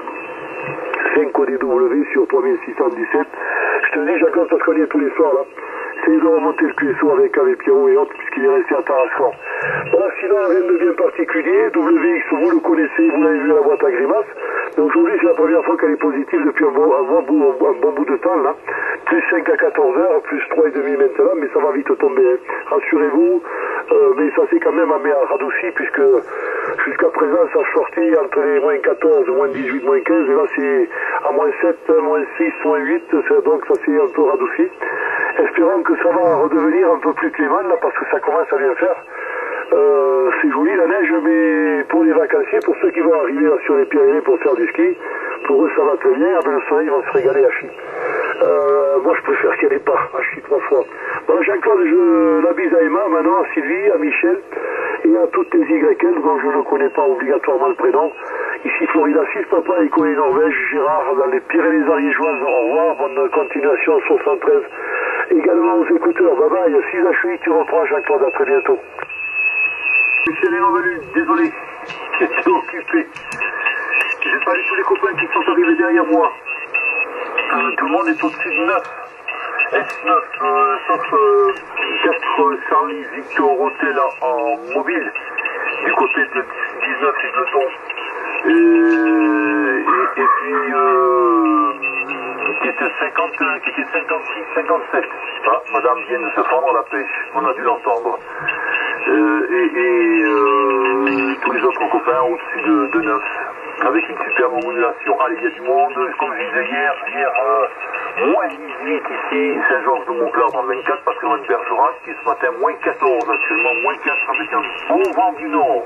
cinq O D W sur trois mille six cent dix-sept. Je te dis, Jacques, parce qu'on y est tous les soirs là. Essayez de remonter le Q S O avec, avec Pierrot et autres, puisqu'il est resté à Tarascon. Voilà, sinon rien de bien particulier. W X, vous le connaissez, vous l'avez vu à la boîte à grimaces. Mais aujourd'hui, c'est la première fois qu'elle est positive depuis un bon, un, bon bout, un bon bout de temps là. Plus cinq à quatorze heures, plus trois et demi maintenant, mais ça va vite tomber. Hein. Rassurez-vous, euh, mais ça s'est quand même radouci, puisque jusqu'à présent, ça sortait entre les moins quatorze, moins dix-huit, moins quinze, et là c'est à moins sept, moins six, moins huit, donc ça s'est un peu radouci. Espérons que ça va redevenir un peu plus clément là, parce que ça commence à bien faire. Euh, c'est joli la neige, mais pour les vacanciers, pour ceux qui vont arriver là, sur les Pyrénées pour faire du ski, pour eux ça va très bien, avec le soleil ils vont se régaler à Chi. Euh, moi je préfère qu'il n'y ait pas, à Chi trois fois. Voilà, Jean-Claude, je la bise à Emma, maintenant à Sylvie, à Michel, et à toutes les Y L dont je ne connais pas obligatoirement le prénom. Ici Florida six, Papa, Écolie Norvège, Gérard, dans les Pyrénées ariégeoises, au revoir, bonne continuation, soixante-treize. Également aux écouteurs, bye bye, six H U I, tu reprends Jean-Claude, à très bientôt. Michel est revenu, désolé, j'étais occupé. J'ai pas vu tous les copains qui sont arrivés derrière moi. Euh, tout le monde est au-dessus de neuf. S neuf, euh, sauf euh, quatre Charlie Victor Hotel en mobile, du côté de dix-neuf et de ton. Et, et, et puis, euh, qui était cinquante, qui était cinquante-six, cinquante-sept. Ah, madame vient de se prendre la pêche, on a dû l'entendre. Euh, et et euh, tous les autres copains au-dessus de, de neuf, avec une superbe modulation. Allez, il y a du monde, comme je disais hier, hier euh, moins dix-huit ici, Saint-Georges-de-Montclar dans le vingt-quatre, parce que loin de Bergerac, et ce matin moins quatorze, actuellement moins quatre avec un bon vent du nord.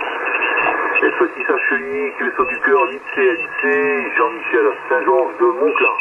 Et petit H I, Q S O du cœur, huit C N C, Jean-Michel à Saint-Georges-de-Montclar.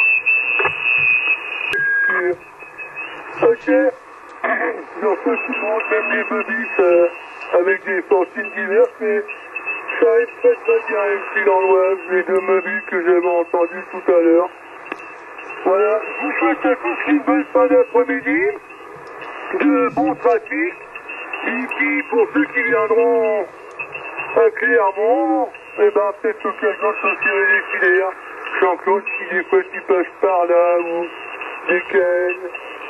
Ok. Dans ce qui monte même les bobis euh, avec des fortunes diverses, mais ça arrive très très bien ici dans l'Oise, les deux mobiles que j'avais entendus tout à l'heure. Voilà, je vous souhaite à tous une bonne fin d'après-midi, de bon trafic, et puis pour ceux qui viendront à Clermont, eh ben peut-être que quelqu'un se tirer des filaires. Jean-Claude, si des fois tu passes par là, ou des cannes.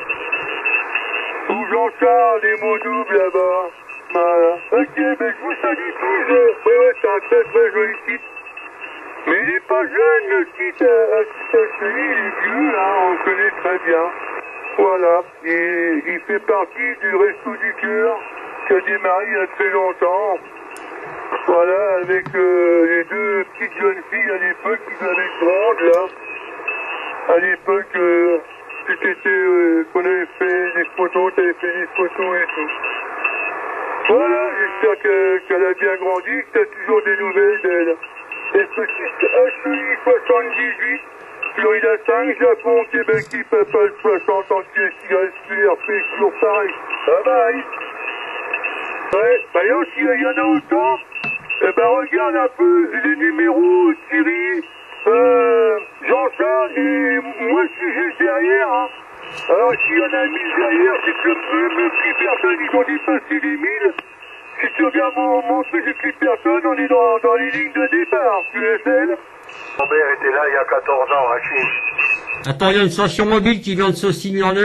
Ou Jean-Charles, les mots doubles là-bas. Voilà. Ok, ben je vous salue tous. Euh, ouais, ouais, c'est un très très joli site. Mais il n'est pas jeune le site à Saint-Chuy, il est vieux, là, on le connaît très bien. Voilà. Et il fait partie du Resto du Cœur qui a démarré il y a très longtemps. Voilà, avec euh, les deux petites jeunes filles à l'époque qui avaient grande là. À l'époque, euh, c'était euh, qu'on avait fait des photos, t'avais fait des photos et tout. Voilà, j'espère qu'elle qu a bien grandi, que t'as toujours des nouvelles d'elle. Et ce H U I soixante-dix-huit, Florida cinq, Japon, Québec, Papa soixante, entier, C R P, toujours pareil. Bye bye. Ouais, bah il y en a autant. Eh ben regarde un peu les numéros, Thierry, euh, Jean-Charles et moi je suis juste derrière. Hein. Alors s'il y en a mille derrière, c'est que le même six personnes, ils ont dépassé les mille. Si tu regardes mon, mon truc de six personnes, on est dans, dans les lignes de départ, Q S L. Mon père était là il y a quatorze ans, à Chine. Attends, il y a une station mobile qui vient de se signaler.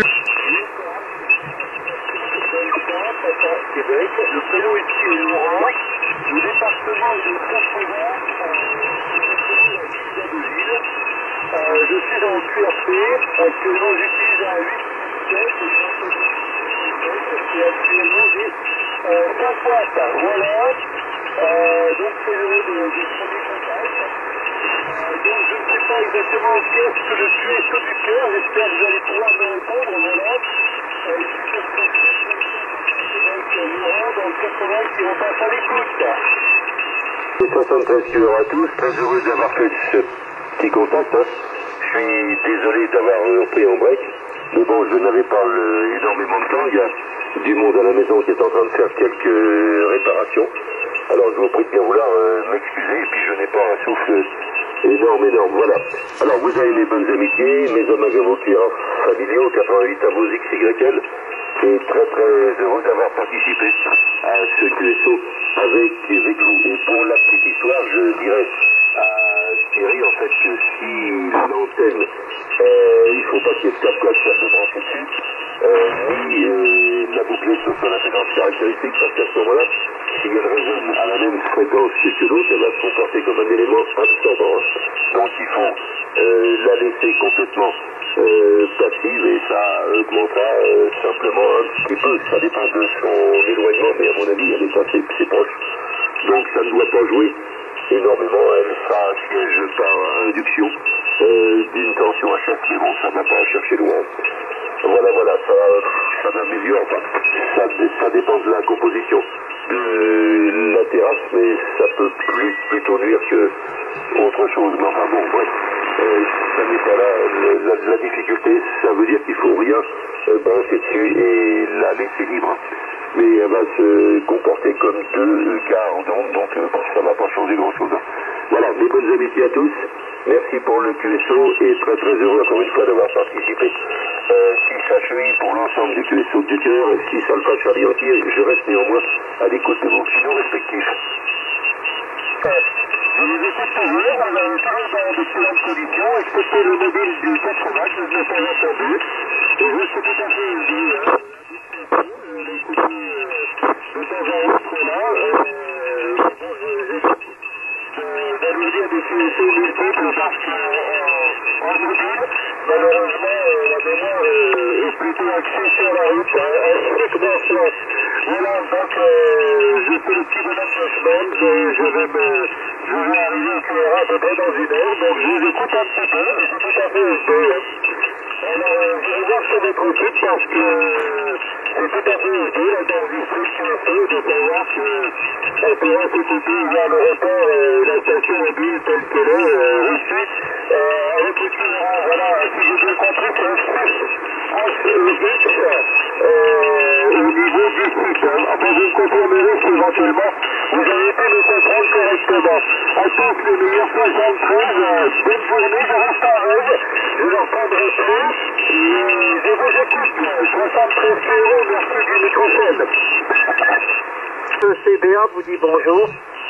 Québec, le prénom ici est Laurent, le département de Saint-Provence, euh, je suis dans le Q R P, actuellement j'utilise un huit sept et actuellement j'ai euh, cinq watts, voilà, euh, donc c'est le de, de premier contact. Euh, donc je ne sais pas exactement qu'est-ce que le Q S O du cœur, j'espère que vous allez pouvoir me répondre, voilà. Euh, ici, je suis donc Laurent dans le quatre-vingts qui repasse à l'écoute. soixante-treize kilo à tous, très heureux d'avoir fait ce petit contact. Hein. Je suis désolé d'avoir repris en break, mais bon, je n'avais pas le, énormément de temps. Il y a du monde à la maison qui est en train de faire quelques réparations. Alors je vous prie de bien vouloir euh, m'excuser, et puis je n'ai pas un souffle énorme, énorme. Voilà. Alors vous avez mes bonnes amitiés, mes hommages à vos clients familiaux, quatre-vingt-huit à vos X Y L. Je suis très très heureux d'avoir participé à ce Q S O avec, avec vous. Et pour la petite histoire, je dirais à Thierry en fait que si l'antenne, euh, il ne faut pas qu'il y ait de cap-coche à se brancher dessus, euh, ni euh, la bouclette sur la fréquence caractéristique, parce qu'à ce moment-là, si elle résonne à la même fréquence que l'autre, elle va se comporter comme un élément absorbant. Donc il faut euh, la laisser complètement euh, passive et ça augmentera euh, simplement un petit peu. Ça dépend de son éloignement, mais à mon avis, elle est assez, assez proche. Donc ça ne doit pas jouer énormément. Elle sera un siège par induction euh, d'une tension H F, mais bon, ça ne va pas chercher loin. Voilà, voilà, ça, ça m'améliore. Enfin, ça, ça dépend de la composition de la terrasse, mais ça peut plus plutôt nuire que autre chose. Mais enfin bon, bref, euh, ça n'est pas là la, la, la difficulté. Ça veut dire qu'il ne faut rien euh, brancher dessus et la laisser libre. Mais elle va se comporter comme deux quarts d'onde, donc euh, ça ne va pas changer grand-chose. Voilà, mes bonnes amitiés à tous. Merci pour le Q S O et très très heureux encore une fois d'avoir participé. Euh, six H E I pour l'ensemble du Q S O du cœur et six Alpha Charlie entier. Je reste néanmoins à l'écoute de vos finaux respectifs. Je vous écoute toujours, on a toujours dans d'excellentes conditions, excepté le mobile du quatre-vingts que je n'ai pas entendu. Et je suis tout à fait élevé. De temps en autre là, bon, d'allumer à des Q S O multiples parce qu'en mobile, malheureusement, la mémoire est plutôt axée sur la route, strictement sens. Voilà, donc je fais le petit bonhomme de semaine, je vais me... Je vais arriver au Q R A à peu près dans une heure, donc je vous écoute un petit peu, je suis tout à fait élevé. Alors, je vais voir sur votre site parce que c'est tout à fait élevé, là, d'enregistrer le Q S O, de savoir qu'on pourra s'écouter vers le report et la station mobile telle qu'elle est reçue avec le Q R A. Voilà, si j'ai bien compris, c'est un H E X au niveau du site. Après, je me confirmerai si éventuellement vous avez pu me comprendre correctement. À tous les meilleurs soixante-treize, bonne journée, je reste en rêve, je n'en prendrai plus, et je vous écoute, soixante-treize euros, merci du microphone. Le C B A vous dit bonjour.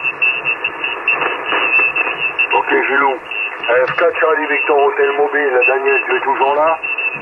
Ok, Gilou. F quatre Charlie Victor Hôtel Mobile, Daniel, tu es toujours là?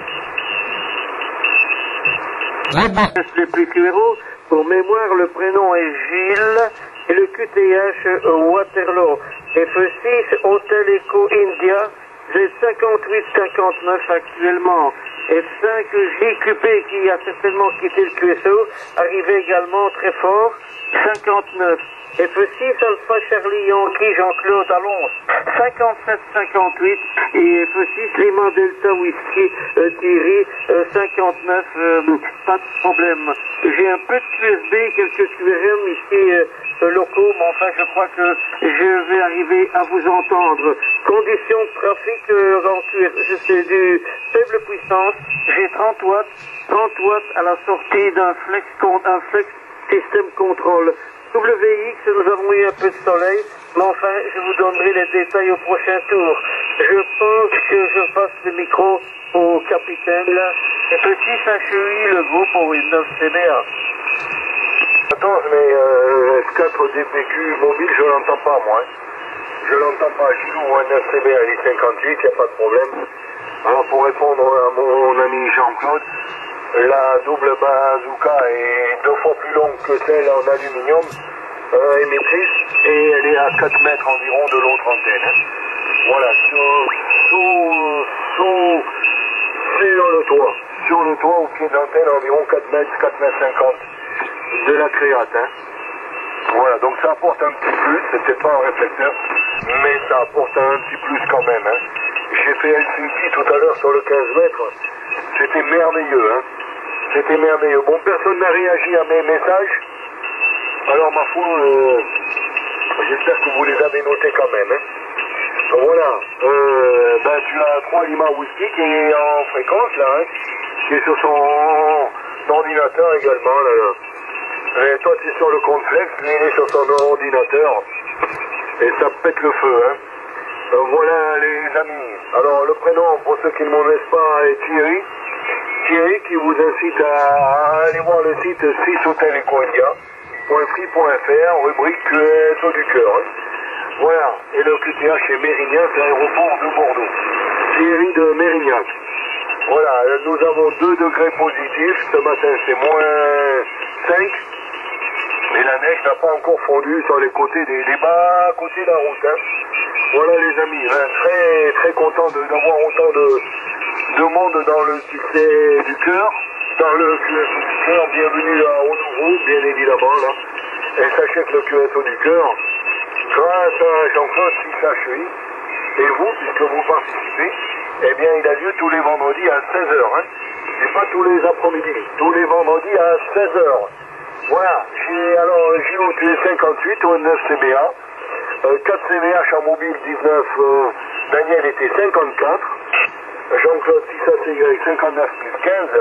Ouais, bon. Les plus Q-Héros, pour mémoire, le prénom est Gilles et le Q T H Waterloo. F six Hôtel Echo India, Z cinquante-huit cinquante-neuf actuellement. F cinq J Q P qui a certainement quitté le Q S O, arrivé également très fort, cinquante-neuf. F six Alpha Charlie Yankee Jean-Claude à Lons, cinquante-sept cinquante-huit. Et F six Lima Delta Whisky euh, Thierry, euh, cinquante-neuf, euh, pas de problème. J'ai un peu de Q S B, quelques Q R M ici euh, locaux, mais enfin je crois que je vais arriver à vous entendre. Conditions de trafic euh, en Q R M, c'est du faible puissance, j'ai trente watts, trente watts à la sortie d'un flex, un flex système contrôle. W X, nous avons eu un peu de soleil, mais enfin, je vous donnerai les détails au prochain tour. Je pense que je passe le micro au capitaine, là. Petit H E I, le go pour une neuf C B A. Attends, mais euh, S quatre D P Q mobile, je l'entends pas, moi. Hein. Je l'entends pas, je joue un neuf C B A I cinquante-huit, il n'y a pas de problème. Alors, pour répondre à mon ami Jean-Claude, la double bazooka est deux fois plus longue que celle en aluminium euh, émettrice et elle est à quatre mètres environ de l'autre antenne. Hein. Voilà, sur, sous, sous, sur le toit. Sur le toit, au pied de l'antenne, environ quatre mètres, quatre mètres cinquante de la créate. Hein. Voilà, donc ça apporte un petit plus, c'était pas un réflecteur, mais ça apporte un petit plus quand même. Hein. J'ai fait Helsinki tout à l'heure sur le quinze mètres, c'était merveilleux. Hein. C'était merveilleux. Bon, personne n'a réagi à mes messages. Alors, ma foi, euh, j'espère que vous les avez notés quand même. Hein. Voilà. Euh, ben, tu as trois Lima Whisky qui est en fréquence, là, hein, qui est sur son ordinateur également, là, là. Et toi, tu es sur le complexe, lui, il est sur son ordinateur. Et ça pète le feu, hein. Euh, voilà, les amis. Alors, le prénom, pour ceux qui ne m'en laissent pas, est Thierry. Thierry qui vous incite à aller voir le site six hôtel eco india point free point f r, rubrique Q S O du cœur. Hein. Voilà, et le Q T H est Mérignac, l'aéroport de Bordeaux. Thierry de Mérignac. Voilà, nous avons deux degrés positifs, ce matin c'est moins cinq, mais la neige n'a pas encore fondu sur les côtés des, des bas côtés de la route. Hein. Voilà les amis, hein, très très content d'avoir autant de... de monde dans le succès du cœur, dans le Q S O du cœur, bienvenue à Haut-Nouveau, bien évidemment, là. Et sachez que le Q S O du cœur, grâce à Jean-Claude six H E I, et vous, puisque vous participez, eh bien, il a lieu tous les vendredis à seize heures, hein. Et pas tous les après-midi, tous les vendredis à seize heures. Voilà, j'ai, alors, Gilles, tu es cinquante-huit au neuf C B A, euh, quatre C V H en mobile dix-neuf, euh, Daniel était cinquante-quatre, Jean-Claude six A C Y cinquante-neuf plus quinze,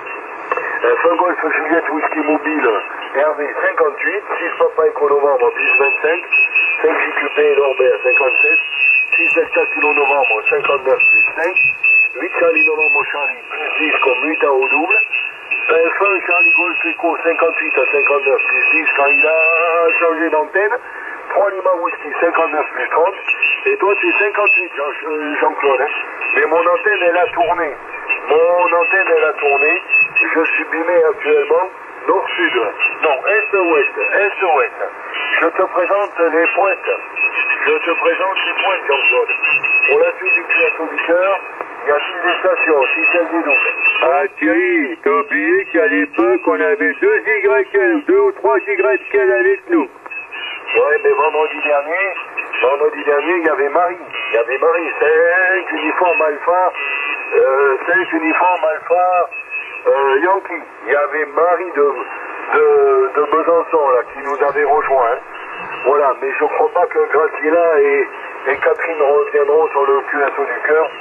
euh, Fun Golf Juliette Whisky Mobile Hervé cinquante-huit, six Papa Eco Novembre plus vingt-cinq, cinq J Q P Norbert cinquante-sept, six Delta Kilo Novembre cinquante-neuf plus cinq, huit Charlie Novembre Charlie plus dix comme huit à au double, euh, Fin Charlie Golf Eco cinquante-huit à cinquante-neuf plus dix quand il a changé d'antenne, trois Lima Whisky cinquante-neuf plus trente, et toi tu es cinquante-huit Jean, Jean-Claude, hein. Mais mon antenne elle a tourné, mon antenne elle a tourné, je suis bimé actuellement nord-sud, non est-ouest, est-ouest, je te présente les pointes, je te présente les pointes Jean-Claude, pour la suite du Q S O du cœur, il y a dix stations, si celle du double. Ah Thierry, t'as oublié qu'à l'époque on avait deux Y L, deux ou trois Y L avec nous. Ouais, mais vendredi dernier, vendredi dernier, il y avait Marie. Il y avait Marie, cinq uniformes alpha, euh, cinq uniformes alpha, euh, Yankee. Il y avait Marie de, de, de Besançon, là, qui nous avait rejoint. Voilà, mais je crois pas que Graciela et, et Catherine reviendront sur le Q S O du cœur.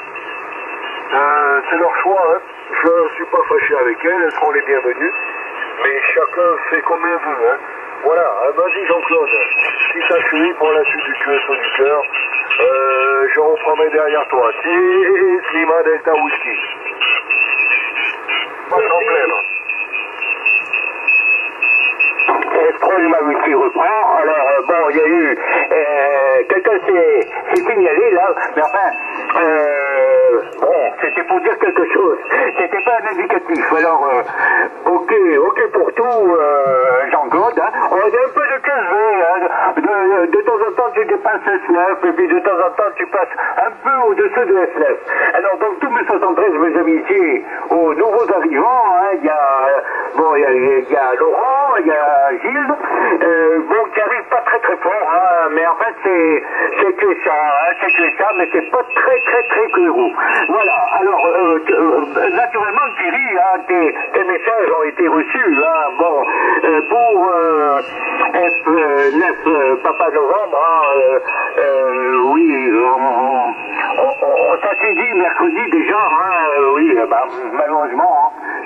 Euh, c'est leur choix, hein. Je ne suis pas fâché avec elles, elles seront les bienvenues. Mais chacun fait comme il veut, hein. Voilà, vas-y Jean-Claude, si ça suit pour la suite du Q S O du cœur, euh, je reprendrai derrière toi. six Lima Delta Whisky. Pas de problème. trois Lima Whisky reprend. Alors, euh, bon, il y a eu... Euh, quelqu'un s'est signalé là, mais enfin... Euh, bon, c'était pour dire quelque chose. C'était pas un indicatif. Alors, euh, ok, ok pour tout, euh, Jean-Claude. Hein. On a un peu de quinze V. Hein. De, de, de temps en temps, tu dépasses S neuf, et puis de temps en temps, tu passes un peu au-dessus de S neuf. Alors, donc, tous mes soixante-treize, mes amitiés, aux nouveaux arrivants, hein, il y a... Bon, il y a, il y a Laurent, il y a Gilles, euh, bon, qui arrive pas très très fort, hein, mais en fait, c'est, c'est que ça, hein, c'est que ça, mais c'est pas très très très clairou. Voilà, alors, euh, euh, naturellement, Thierry, hein, tes, tes messages ont été reçus, hein, bon, euh, pour euh, F neuf euh, Papa Novembre, hein, euh, euh, oui, on, on, on, on s'est dit mercredi déjà, hein, euh, oui, bah, malheureusement, hein,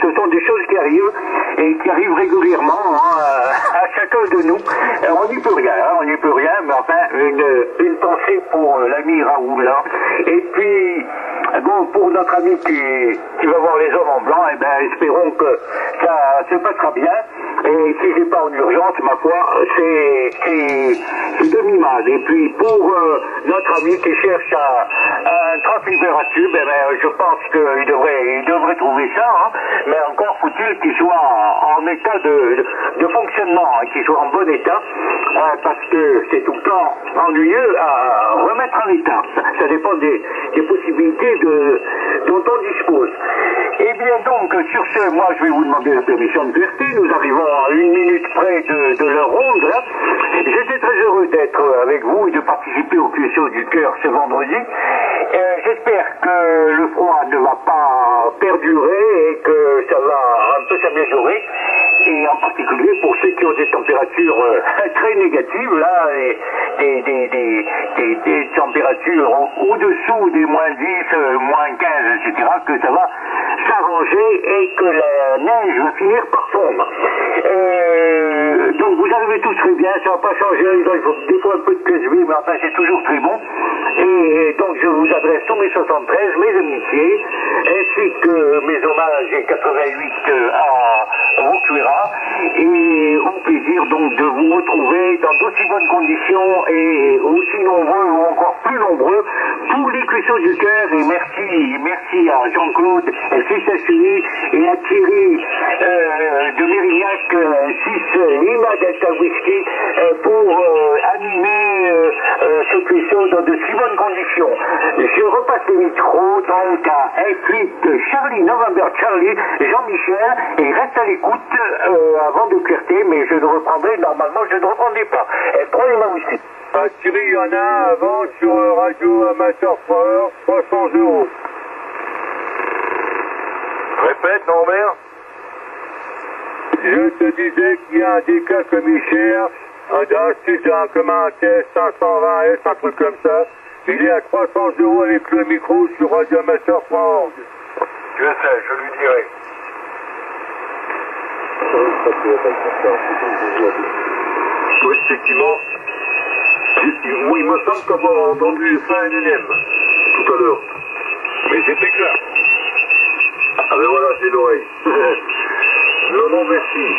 ce sont des choses qui arrivent et qui arrivent régulièrement hein, à chacun de nous. Alors, on n'y peut rien, hein, on n'y peut rien, mais enfin, une, une pensée pour euh, l'ami Raoul. Hein. Et puis, bon, pour notre ami qui, qui va voir les hommes en blanc, eh ben, espérons que ça se passera bien. Et si c'est pas en urgence, ma foi, c'est, c'est, c'est demi-mal. Et puis, pour euh, notre ami qui cherche un, un transfert tube, eh ben, je pense qu'il devrait, il devrait trouver ça, hein. Mais encore faut-il qu'il soit en, en état de, de, de fonctionnement, hein, qu'il soit en bon état, euh, parce que c'est tout le temps ennuyeux à remettre en état. Ça, ça dépend des, des possibilités de, dont on dispose. Et bien donc, sur ce, moi je vais vous demander la permission de clarté. Nous arrivons à une minute près de, de l'heure ronde. Là. J'étais très heureux d'être avec vous et de participer au Q S O du cœur ce vendredi. Euh, J'espère que le froid ne va pas perdurer et que ça va un peu s'améliorer. Et en particulier pour ceux qui ont des températures euh, très négatives, là, et des, des, des, des, des températures au-dessous des moins dix, euh, moins quinze, et cetera, que ça va s'arranger et que la neige va finir par fondre. Euh, donc vous arrivez tous très bien, ça va pas changer, il faut des fois un peu de casse mais enfin c'est toujours très bon. Et donc je vous adresse tous mes soixante-treize, mes amitiés, ainsi que mes hommages et quatre-vingt-huit à Rocuera, et au plaisir donc de vous retrouver dans d'aussi bonnes conditions et aussi nombreux ou encore plus nombreux pour les cuissons du cœur. Et merci, merci à Jean-Claude six S U I et à Thierry euh, de Mérignac six Lima Delta Whisky euh, pour euh, animer euh, euh, ce cuisson dans de si bonnes conditions. Je repasse le micro donc à F huit Charlie November Charlie Jean-Michel et reste à l'écoute euh, avant de clarté, mais je le reprendrai, normalement je ne le reprendrai pas. Et prenez-moi aussi. Ah, Thierry, il y en a avant sur Radio Amateur Power, trois cents euros. Répète, Norbert. Je te disais qu'il y a un D K comme il cherche, un Dash, c'est un comme un T cinq cent vingt S, un truc comme ça. Il est à trois cents euros avec le micro sur Radio Amateur point org. Je sais, je lui dirai. Oui, effectivement. Oui, il me semble qu'avoir entendu ça N N M tout à l'heure. Mais c'était clair. Ah ben voilà, j'ai l'oreille. Non, non, merci.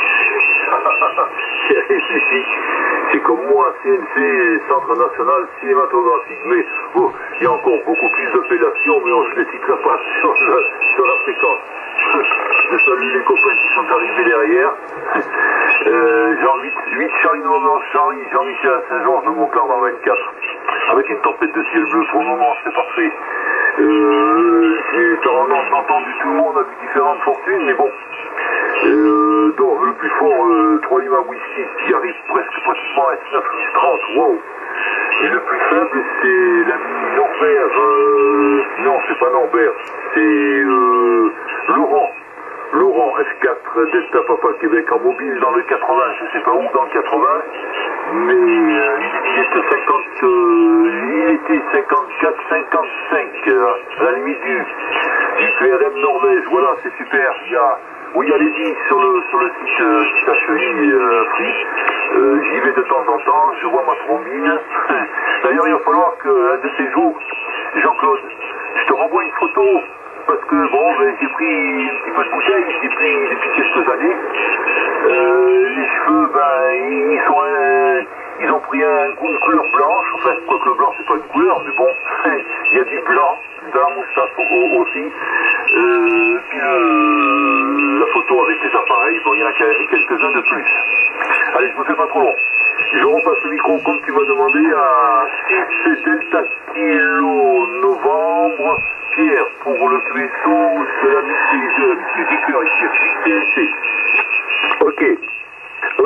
C'est comme moi, C N C, Centre National Cinématographique. Mais bon, il y a encore beaucoup plus d'appellations, mais on ne les citera pas sur, le, sur la fréquence. Je salue les copains qui sont arrivés derrière. Euh, Jean huit, Charlie Novembre, Charlie, Jean-Michel à Saint-Georges de Montclar dans vingt-quatre. Avec une tempête de ciel bleu pour le moment, c'est parfait. Euh, j'ai tendance entendu tout le monde avec différentes fortunes, mais bon. Euh, donc le plus fort, euh, trois Lima Whisky, qui arrive presque pratiquement à S neuf dix trente, wow. Et le plus faible, c'est l'ami Norbert, euh, non, c'est pas Norbert, c'est euh, Laurent. Laurent F quatre Delta Papa Québec en mobile dans le quatre-vingts, je sais pas où dans le quatre-vingts, mais euh, il était cinquante, euh, il était cinquante-quatre, cinquante-cinq euh, à la limite du, du Q R M Norvège. Voilà, c'est super. Il y a, oui, allez-y sur le sur le site euh, site H E I euh, Free. Euh, J'y vais de temps en temps, je vois ma trombine. D'ailleurs, il va falloir qu'un de ces jours, Jean-Claude, je te renvoie une photo. Parce que bon, ben, j'ai pris un petit peu de bouteille, j'ai pris depuis quelques années. Euh, les cheveux, ben, ils sont un, ils ont pris un, une couleur blanche. Enfin, quoi que le blanc, c'est pas une couleur, mais bon, il y a du blanc dans la moustache aussi. Euh, puis euh, la photo avec les appareils, bon, il y en a quelques-uns de plus. Allez, je me fais pas trop long. Je repasse le micro comme tu m'as demandé à six Delta Kilo Novembre. Pierre, pour le Q S O de la musique du cœur ici, C N C. Ok. Ok.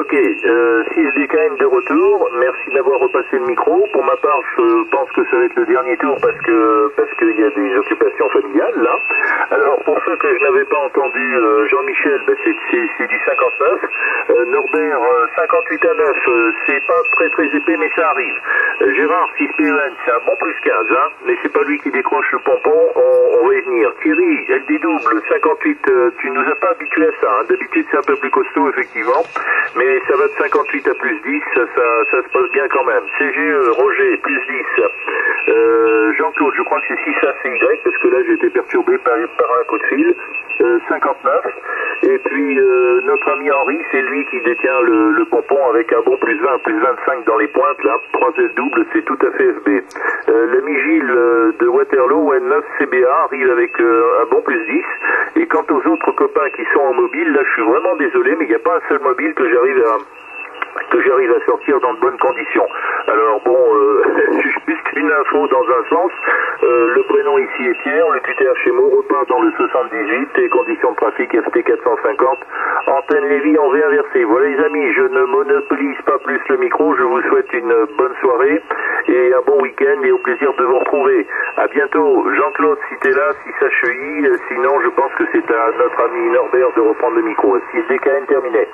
Ok, euh, six D K N de retour, merci d'avoir repassé le micro. Pour ma part, je pense que ça va être le dernier tour parce que parce qu'il y a des occupations familiales là. Alors pour ceux que je n'avais pas entendu, euh, Jean-Michel, bah, c'est du cinquante-neuf. Euh, Norbert, euh, cinquante-huit à neuf, euh, c'est pas très très épais mais ça arrive. Euh, Gérard, six P E N, c'est un bon plus quinze, hein, mais c'est pas lui qui décroche le pompon, on, on va y venir. Thierry, L D double, cinquante-huit, euh, tu nous as pas habitué à ça, hein. D'habitude c'est un peu plus costaud effectivement, mais ça va de cinquante-huit à plus dix, ça, ça, ça se passe bien quand même. C G E, Roger, plus dix. Euh, Jean-Claude, je crois que c'est six A C Y, parce que là j'ai été perturbé par, par un coup de fil. Euh, cinquante-neuf. Et puis euh, notre ami Henri, c'est lui qui détient le, le pompon avec un bon plus vingt, plus vingt-cinq dans les pointes, là. trois S double, c'est tout à fait F B. Euh, L'ami Gilles euh, de Waterloo, N neuf C B A, arrive avec euh, un bon plus dix. Et quant aux autres copains qui sont en mobile, là je suis vraiment désolé, mais il n'y a pas un seul mobile que j'arrive à... que j'arrive à sortir dans de bonnes conditions. Alors bon, euh, juste une info dans un sens, euh, le prénom ici est Pierre, le Q T H M O repart dans le soixante-dix-huit et conditions de trafic F T quatre cent cinquante, antenne Lévy en V inversé. Voilà les amis, je ne monopolise pas plus le micro, je vous souhaite une bonne soirée et un bon week-end et au plaisir de vous retrouver. À bientôt, Jean-Claude si t'es là, si ça cheuille, sinon je pense que c'est à notre ami Norbert de reprendre le micro. six D K N terminé.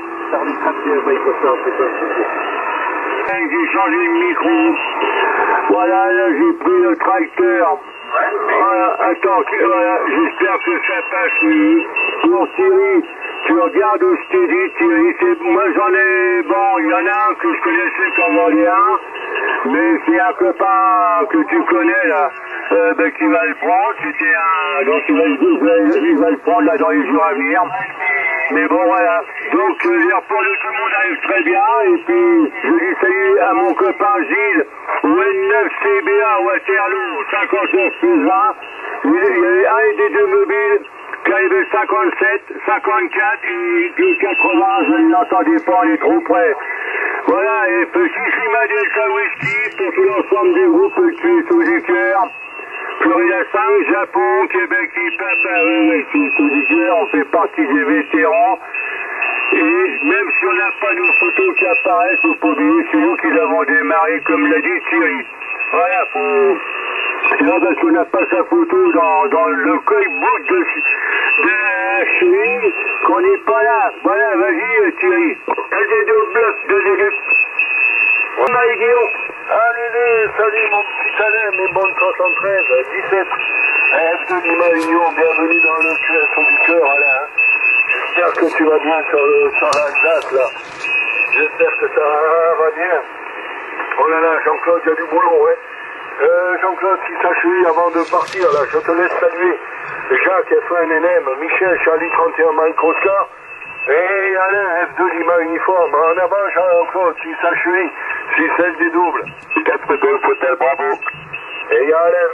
J'ai changé de micro. Voilà, là j'ai pris le tracteur. Voilà, attends, voilà, j'espère que ça passe. Pour Thierry, tu regardes où je t'ai dit, Thierry, c'est, moi j'en ai, bon, il y en a un que je connaissais comme Vendéen, mais c'est un copain que tu connais là, euh, ben, qui va le prendre, c'était un, donc il va, il, va, il va le prendre là dans les jours à venir. Mais bon voilà, donc euh, les repas de tout le monde arrive très bien, et puis je dis salut à mon copain Gilles, au N neuf C B A Waterloo, cinquante-neuf plus vingt, il y avait un des deux mobiles qui arrivait cinquante-sept, cinquante-quatre et que quatre-vingts, je ne l'entendais pas, on est trop près. Voilà, et petit Chima Delta Whisky pour tout l'ensemble des groupes tués sous du cœur. Florida cinq, Japon, Québec et Paparu, ici sous du cœur, on fait partie des vétérans. Et même si on n'a pas nos photos qui apparaissent, faut pas oublier, c'est nous qui l'avons démarré, comme l'a dit Thierry. Voilà, faut... C'est pas parce qu'on n'a pas sa photo dans, dans le cookbook de, de la chemise qu'on n'est pas là. Voilà, vas-y Thierry. L D double, deux D. On a Guillaume. Allez, salut mon petit Alain, mes bonnes soixante-treize, dix-sept. F de Lima Union, bienvenue dans le Q S O du cœur, Alain. J'espère que tu vas bien sur, le, sur l'Alsace, là. J'espère que ça va bien. Oh là là, Jean-Claude, il y a du boulot, ouais. Euh, Jean-Claude, si ça chouille avant de partir, là, je te laisse saluer Jacques, F un N M, Michel, Charlie trente et un, Mike Oscar, et Alain, F deux Lima Uniforme. En avant, Jean-Claude, si ça chouille, si celle des doubles. quatre Golf Hotel, bravo. Et il y a Alain.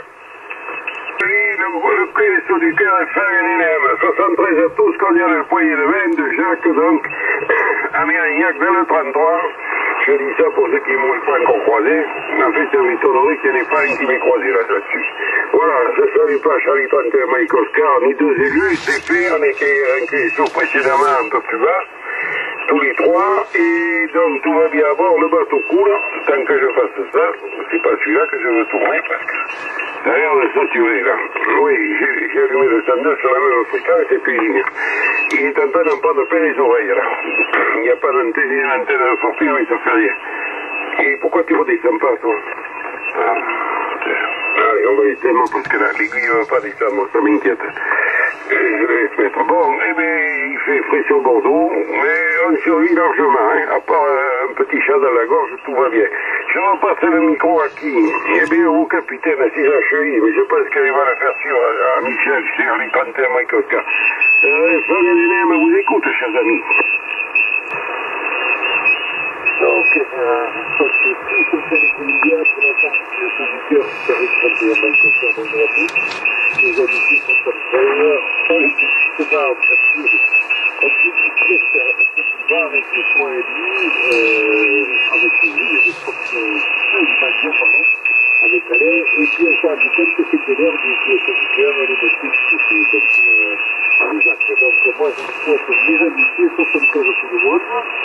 Le, le P S du cœur F un N M, soixante-treize à tous, cordial le poignet de veine de Jacques, donc, Amérignac de le trente-trois. Je dis ça pour ceux qui ne m'ont pas encore croisé. En fait, ça m'étonnerait qu'il n'y en ait pas un qui m'ait croisé là-dessus. Voilà, je ne salue pas Charlie trente et un, Mike Oscar, ni deux élus, c'est fait, on était inclus sur précédemment un peu plus bas, tous les trois, et donc tout va bien à bord, le bateau coule, tant que je fasse ça, c'est pas celui-là que je veux tourner, parce que, d'ailleurs, on est saturé, là. Oui, j'ai allumé le cent deux sur la même fréquence, et puis, il est en train d'en prendre plein les oreilles, là. Il n'y a pas d'antenne, il y a une antenne de sortie, mais ça fait rien. Et pourquoi tu redescends pas, toi? Ah, allez, on va y tellement, parce que là, l'aiguille ne va pas descendre, ça m'inquiète. Je vais se mettre. Bon, eh bien, il fait frais sur Bordeaux, mais on survit largement, hein. À part euh, un petit chat dans la gorge, tout va bien. Je repasse le micro à qui? Eh bien, au capitaine, à six H I, mais je pense qu'il va le faire sur à, à Michel, Charlie trente et un, Mike Oscar. Euh, Fabien Lénème vous écoute, chers amis. Donc, euh, je crois que c'est tout ce que c'est immédiat pour la partie de son cœur, Charlie trente et un, Mike Oscar, bonjour à tous. Les habitudes sont comme ça. D'ailleurs, c'est pas en capture. On peut voir avec les points et demi, euh, avec les lignes, je crois que c'est une page bien, pardon, avec Alain, et puis on s'est rendu compte que c'était l'heure du cœur, les motifs, c'était donc, euh, les actes. Donc, moi, je souhaite mes amitiés, soixante-quinze pour le vôtre.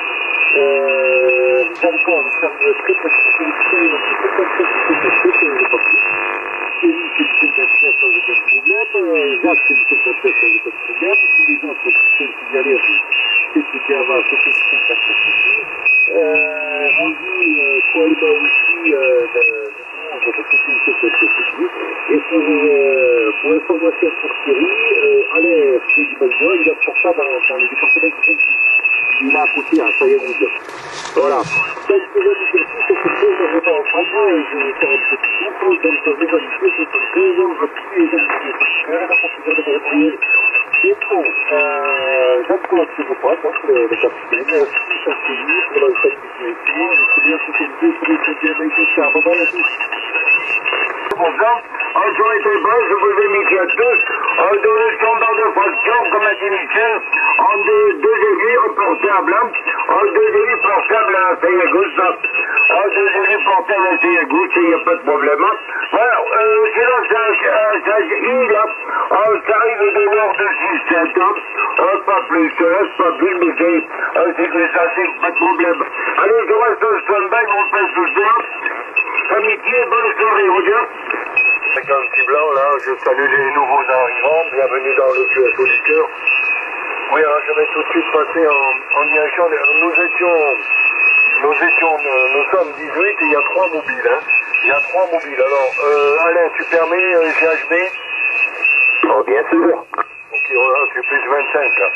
Euh, nous allons encore nous faire une très petite sélection, donc c'est comme ça qu'il faut passer, c'est le papier. Thierry, c'est dix-sept vingt-neuf sans aucun problème. Jacques, c'est dix-sept vingt-neuf sans aucun problème. Tous les autres qui sont signalés, c'est ce qui avance, c'est dix-sept vingt-neuf aussi. Euh, Andy, toi et moi aussi, euh, je vais couper une chose aussi. Et pour, euh, pour information pour Thierry, euh, Alain, c'est du Belgium, il a pour ça dans, dans le département de French. Il a à côté à Saint-Rouge. Voilà. Donc, je vais vous dire tout ce que je ne vais pas en prendre et je vais faire un petit tour. Donc, je vais valider ce que je vais, je vais tous les valider. Je vais la procédure de retrouver. Et pour, euh, j'apprends ce que je crois, donc, le, le capitaine, tout ça, c'est lui, pour la salle du direction, c'est bien ce que je dis, c'est bien, c'est bien, c'est bien, bon, à tous. Pour ça, encore été bon, je vous invite à tous, en deux standards de fraction, comme a dit Michel, en deux, deux aiguilles portables, en deux aiguilles portables à l'œil à gauche, en deux aiguilles portables à l'œil à gauche, il n'y a pas de problème. Voilà, euh, sinon, ça, ça, il a, ça arrive de nord de six sept ans, pas plus, pas plus, mais c'est que ça, c'est pas de problème. Allez, je reste au stand-by, on fait ce soir. Amitié, bonne soirée, vous dire. cinquante-six blanc, là, je salue les nouveaux arrivants, bienvenue dans le Q S O du cœur. Oui, alors je vais tout de suite passer en, en direction, nous étions, nous étions, nous sommes dix-huit et il y a trois mobiles, hein. Il y a trois mobiles, alors, euh, Alain, tu permets, euh, G H B? Oh, bien sûr. Ok, voilà, tu es plus vingt-cinq, là.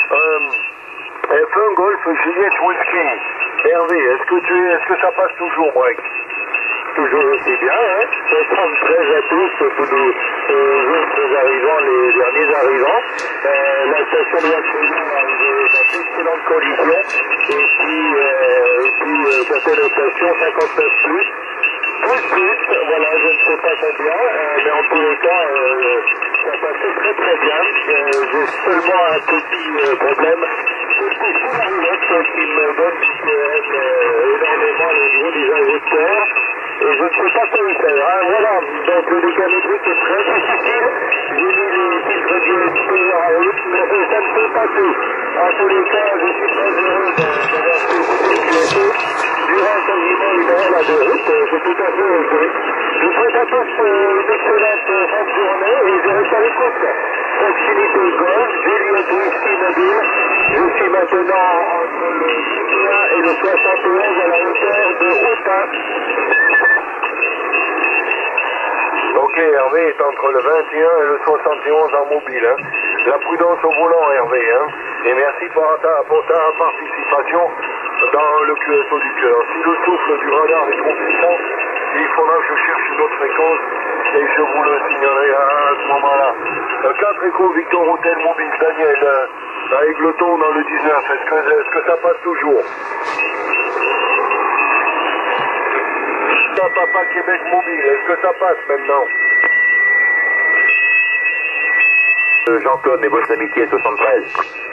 Euh, F un Golf Juliette Whisky. Hervé, est-ce que tu, est-ce que ça passe toujours, break? Toujours aussi bien, hein. soixante-treize à tous, tous nos euh, autres arrivants, les derniers arrivants. Euh, la station de Watteville arrive dans d'excellentes conditions. Et puis, euh, et puis euh, certaines stations cinquante-neuf plus. Plus plus, voilà, je ne sais pas combien, euh, mais en tous les cas, euh, ça passait très très bien. Euh, J'ai seulement un petit euh, problème. C'est que la roulette qui me donne euh, énormément au niveau des injecteurs. Et je ne sais pas quoi y faire. Hein. Voilà, donc le mécanique est très difficile. J'ai mis les filtres D S P en route, mais ça ne fait pas tout. En tous les cas, je suis très heureux d'avoir fait ce Q S O. Durant quasiment une heure là, de route, je suis tout à fait heureux. Je vous souhaite à tous une excellente fin de journée et je reste à l'écoute. Proximité Golf, Juliette Whisky Mobile. Je suis maintenant entre le vingt et un et le soixante et onze à la hauteur de Hautain. Ok, Hervé est entre le vingt et un et le soixante et onze en mobile, hein. La prudence au volant, Hervé, hein. Et merci pour ta, pour ta participation dans le Q S O du cœur. Si le souffle du radar est trop puissant, il faudra que je cherche une autre fréquence et je vous le signalerai à, à ce moment-là. Euh, quatre échos Victor Hôtel Mobile, Daniel, euh, à Aigleton dans le dix-neuf. Est-ce que, est-ce que ça passe toujours? Papa Québec Mobile, est-ce que ça passe maintenant? Jean-Claude, mes bonnes amitiés, soixante-treize.